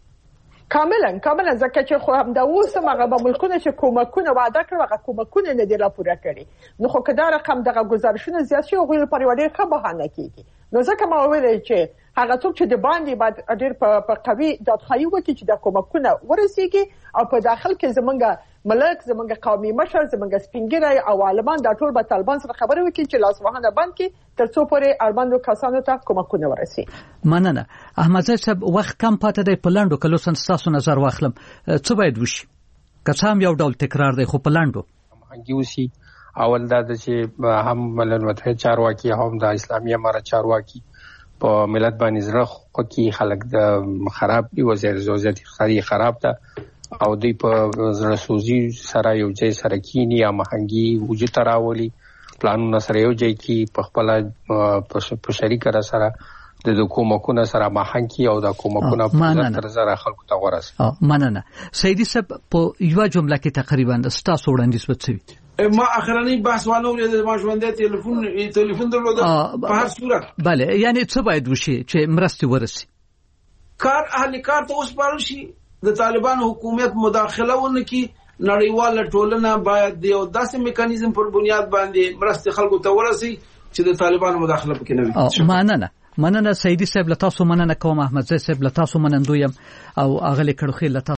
کاملا ځکه چې خو هم دا اوس هغه به ملکونه چې کومکونه وعده کړو هغه کومکونه نه دي راپوره کړي نو خو که دا رقم دغه گزارشونه زیات شي هغوی لپاره یوه ډېر ښه بهانه کېږي. نو ځکه ما وویل چې هغه څوک چې د باندې باید ډېر په قوي دادخواهي وکړي چې دا کومکونه ورسېږي او په داخل کې زمونږ ملک زمونږ قومي مشر زمونږ سپینګیری او عالمان دا ټول به طالبان سره خبرې وکړي چې لاسوهنه بند کړي تر څو پورې اړوندو کسانو ته کومکونه ورسي. مننه. احمدزی صاحب وخت کم پاتې دی په لنډو کلو سن ستاسو نظر واخلم څه باید وشي که څه هم یو ډول تکرار دی خو په لنډو همغږي وشي. اول دا چې هم ملل متحد چارواکي هم د اسلامي امارت چارواکي په ملت باندې زړه خوکي خلک د خراب دی وضعیت خراب ده او دوی په زړه سوزي سره یو ځای سره کینی یا مهنګي وجود راولي پلانونه سره یو ځای کی په خپل په شریک سره د کومکونو سره ماهنګي او د کومکونو په تر زره خلکو ته ورسي. مننه سیدی صاحب په یو جمله کې تقریبا ستاسو وړاندیز وڅوي. ما اخرنی بحث وانه ولې ما ژوندې ټلیفون درلود په هر صورت. بله یعنی څه باید وشي چې مرستې ورسي؟ کار اهل کار ته وسپارل شي، د طالبان حکومت مداخله ونه کی، نړیواله ټولنه باید یو داسې میکانیزم پر بنیاد باندې مرستې خلکو ته ورسي چې د طالبانو مداخله پکې نه وي. مننه سیدی صاحب، له تاسو مننه کوم. احمد زی صاحب له تاسو منندویم او اغلی کړخیل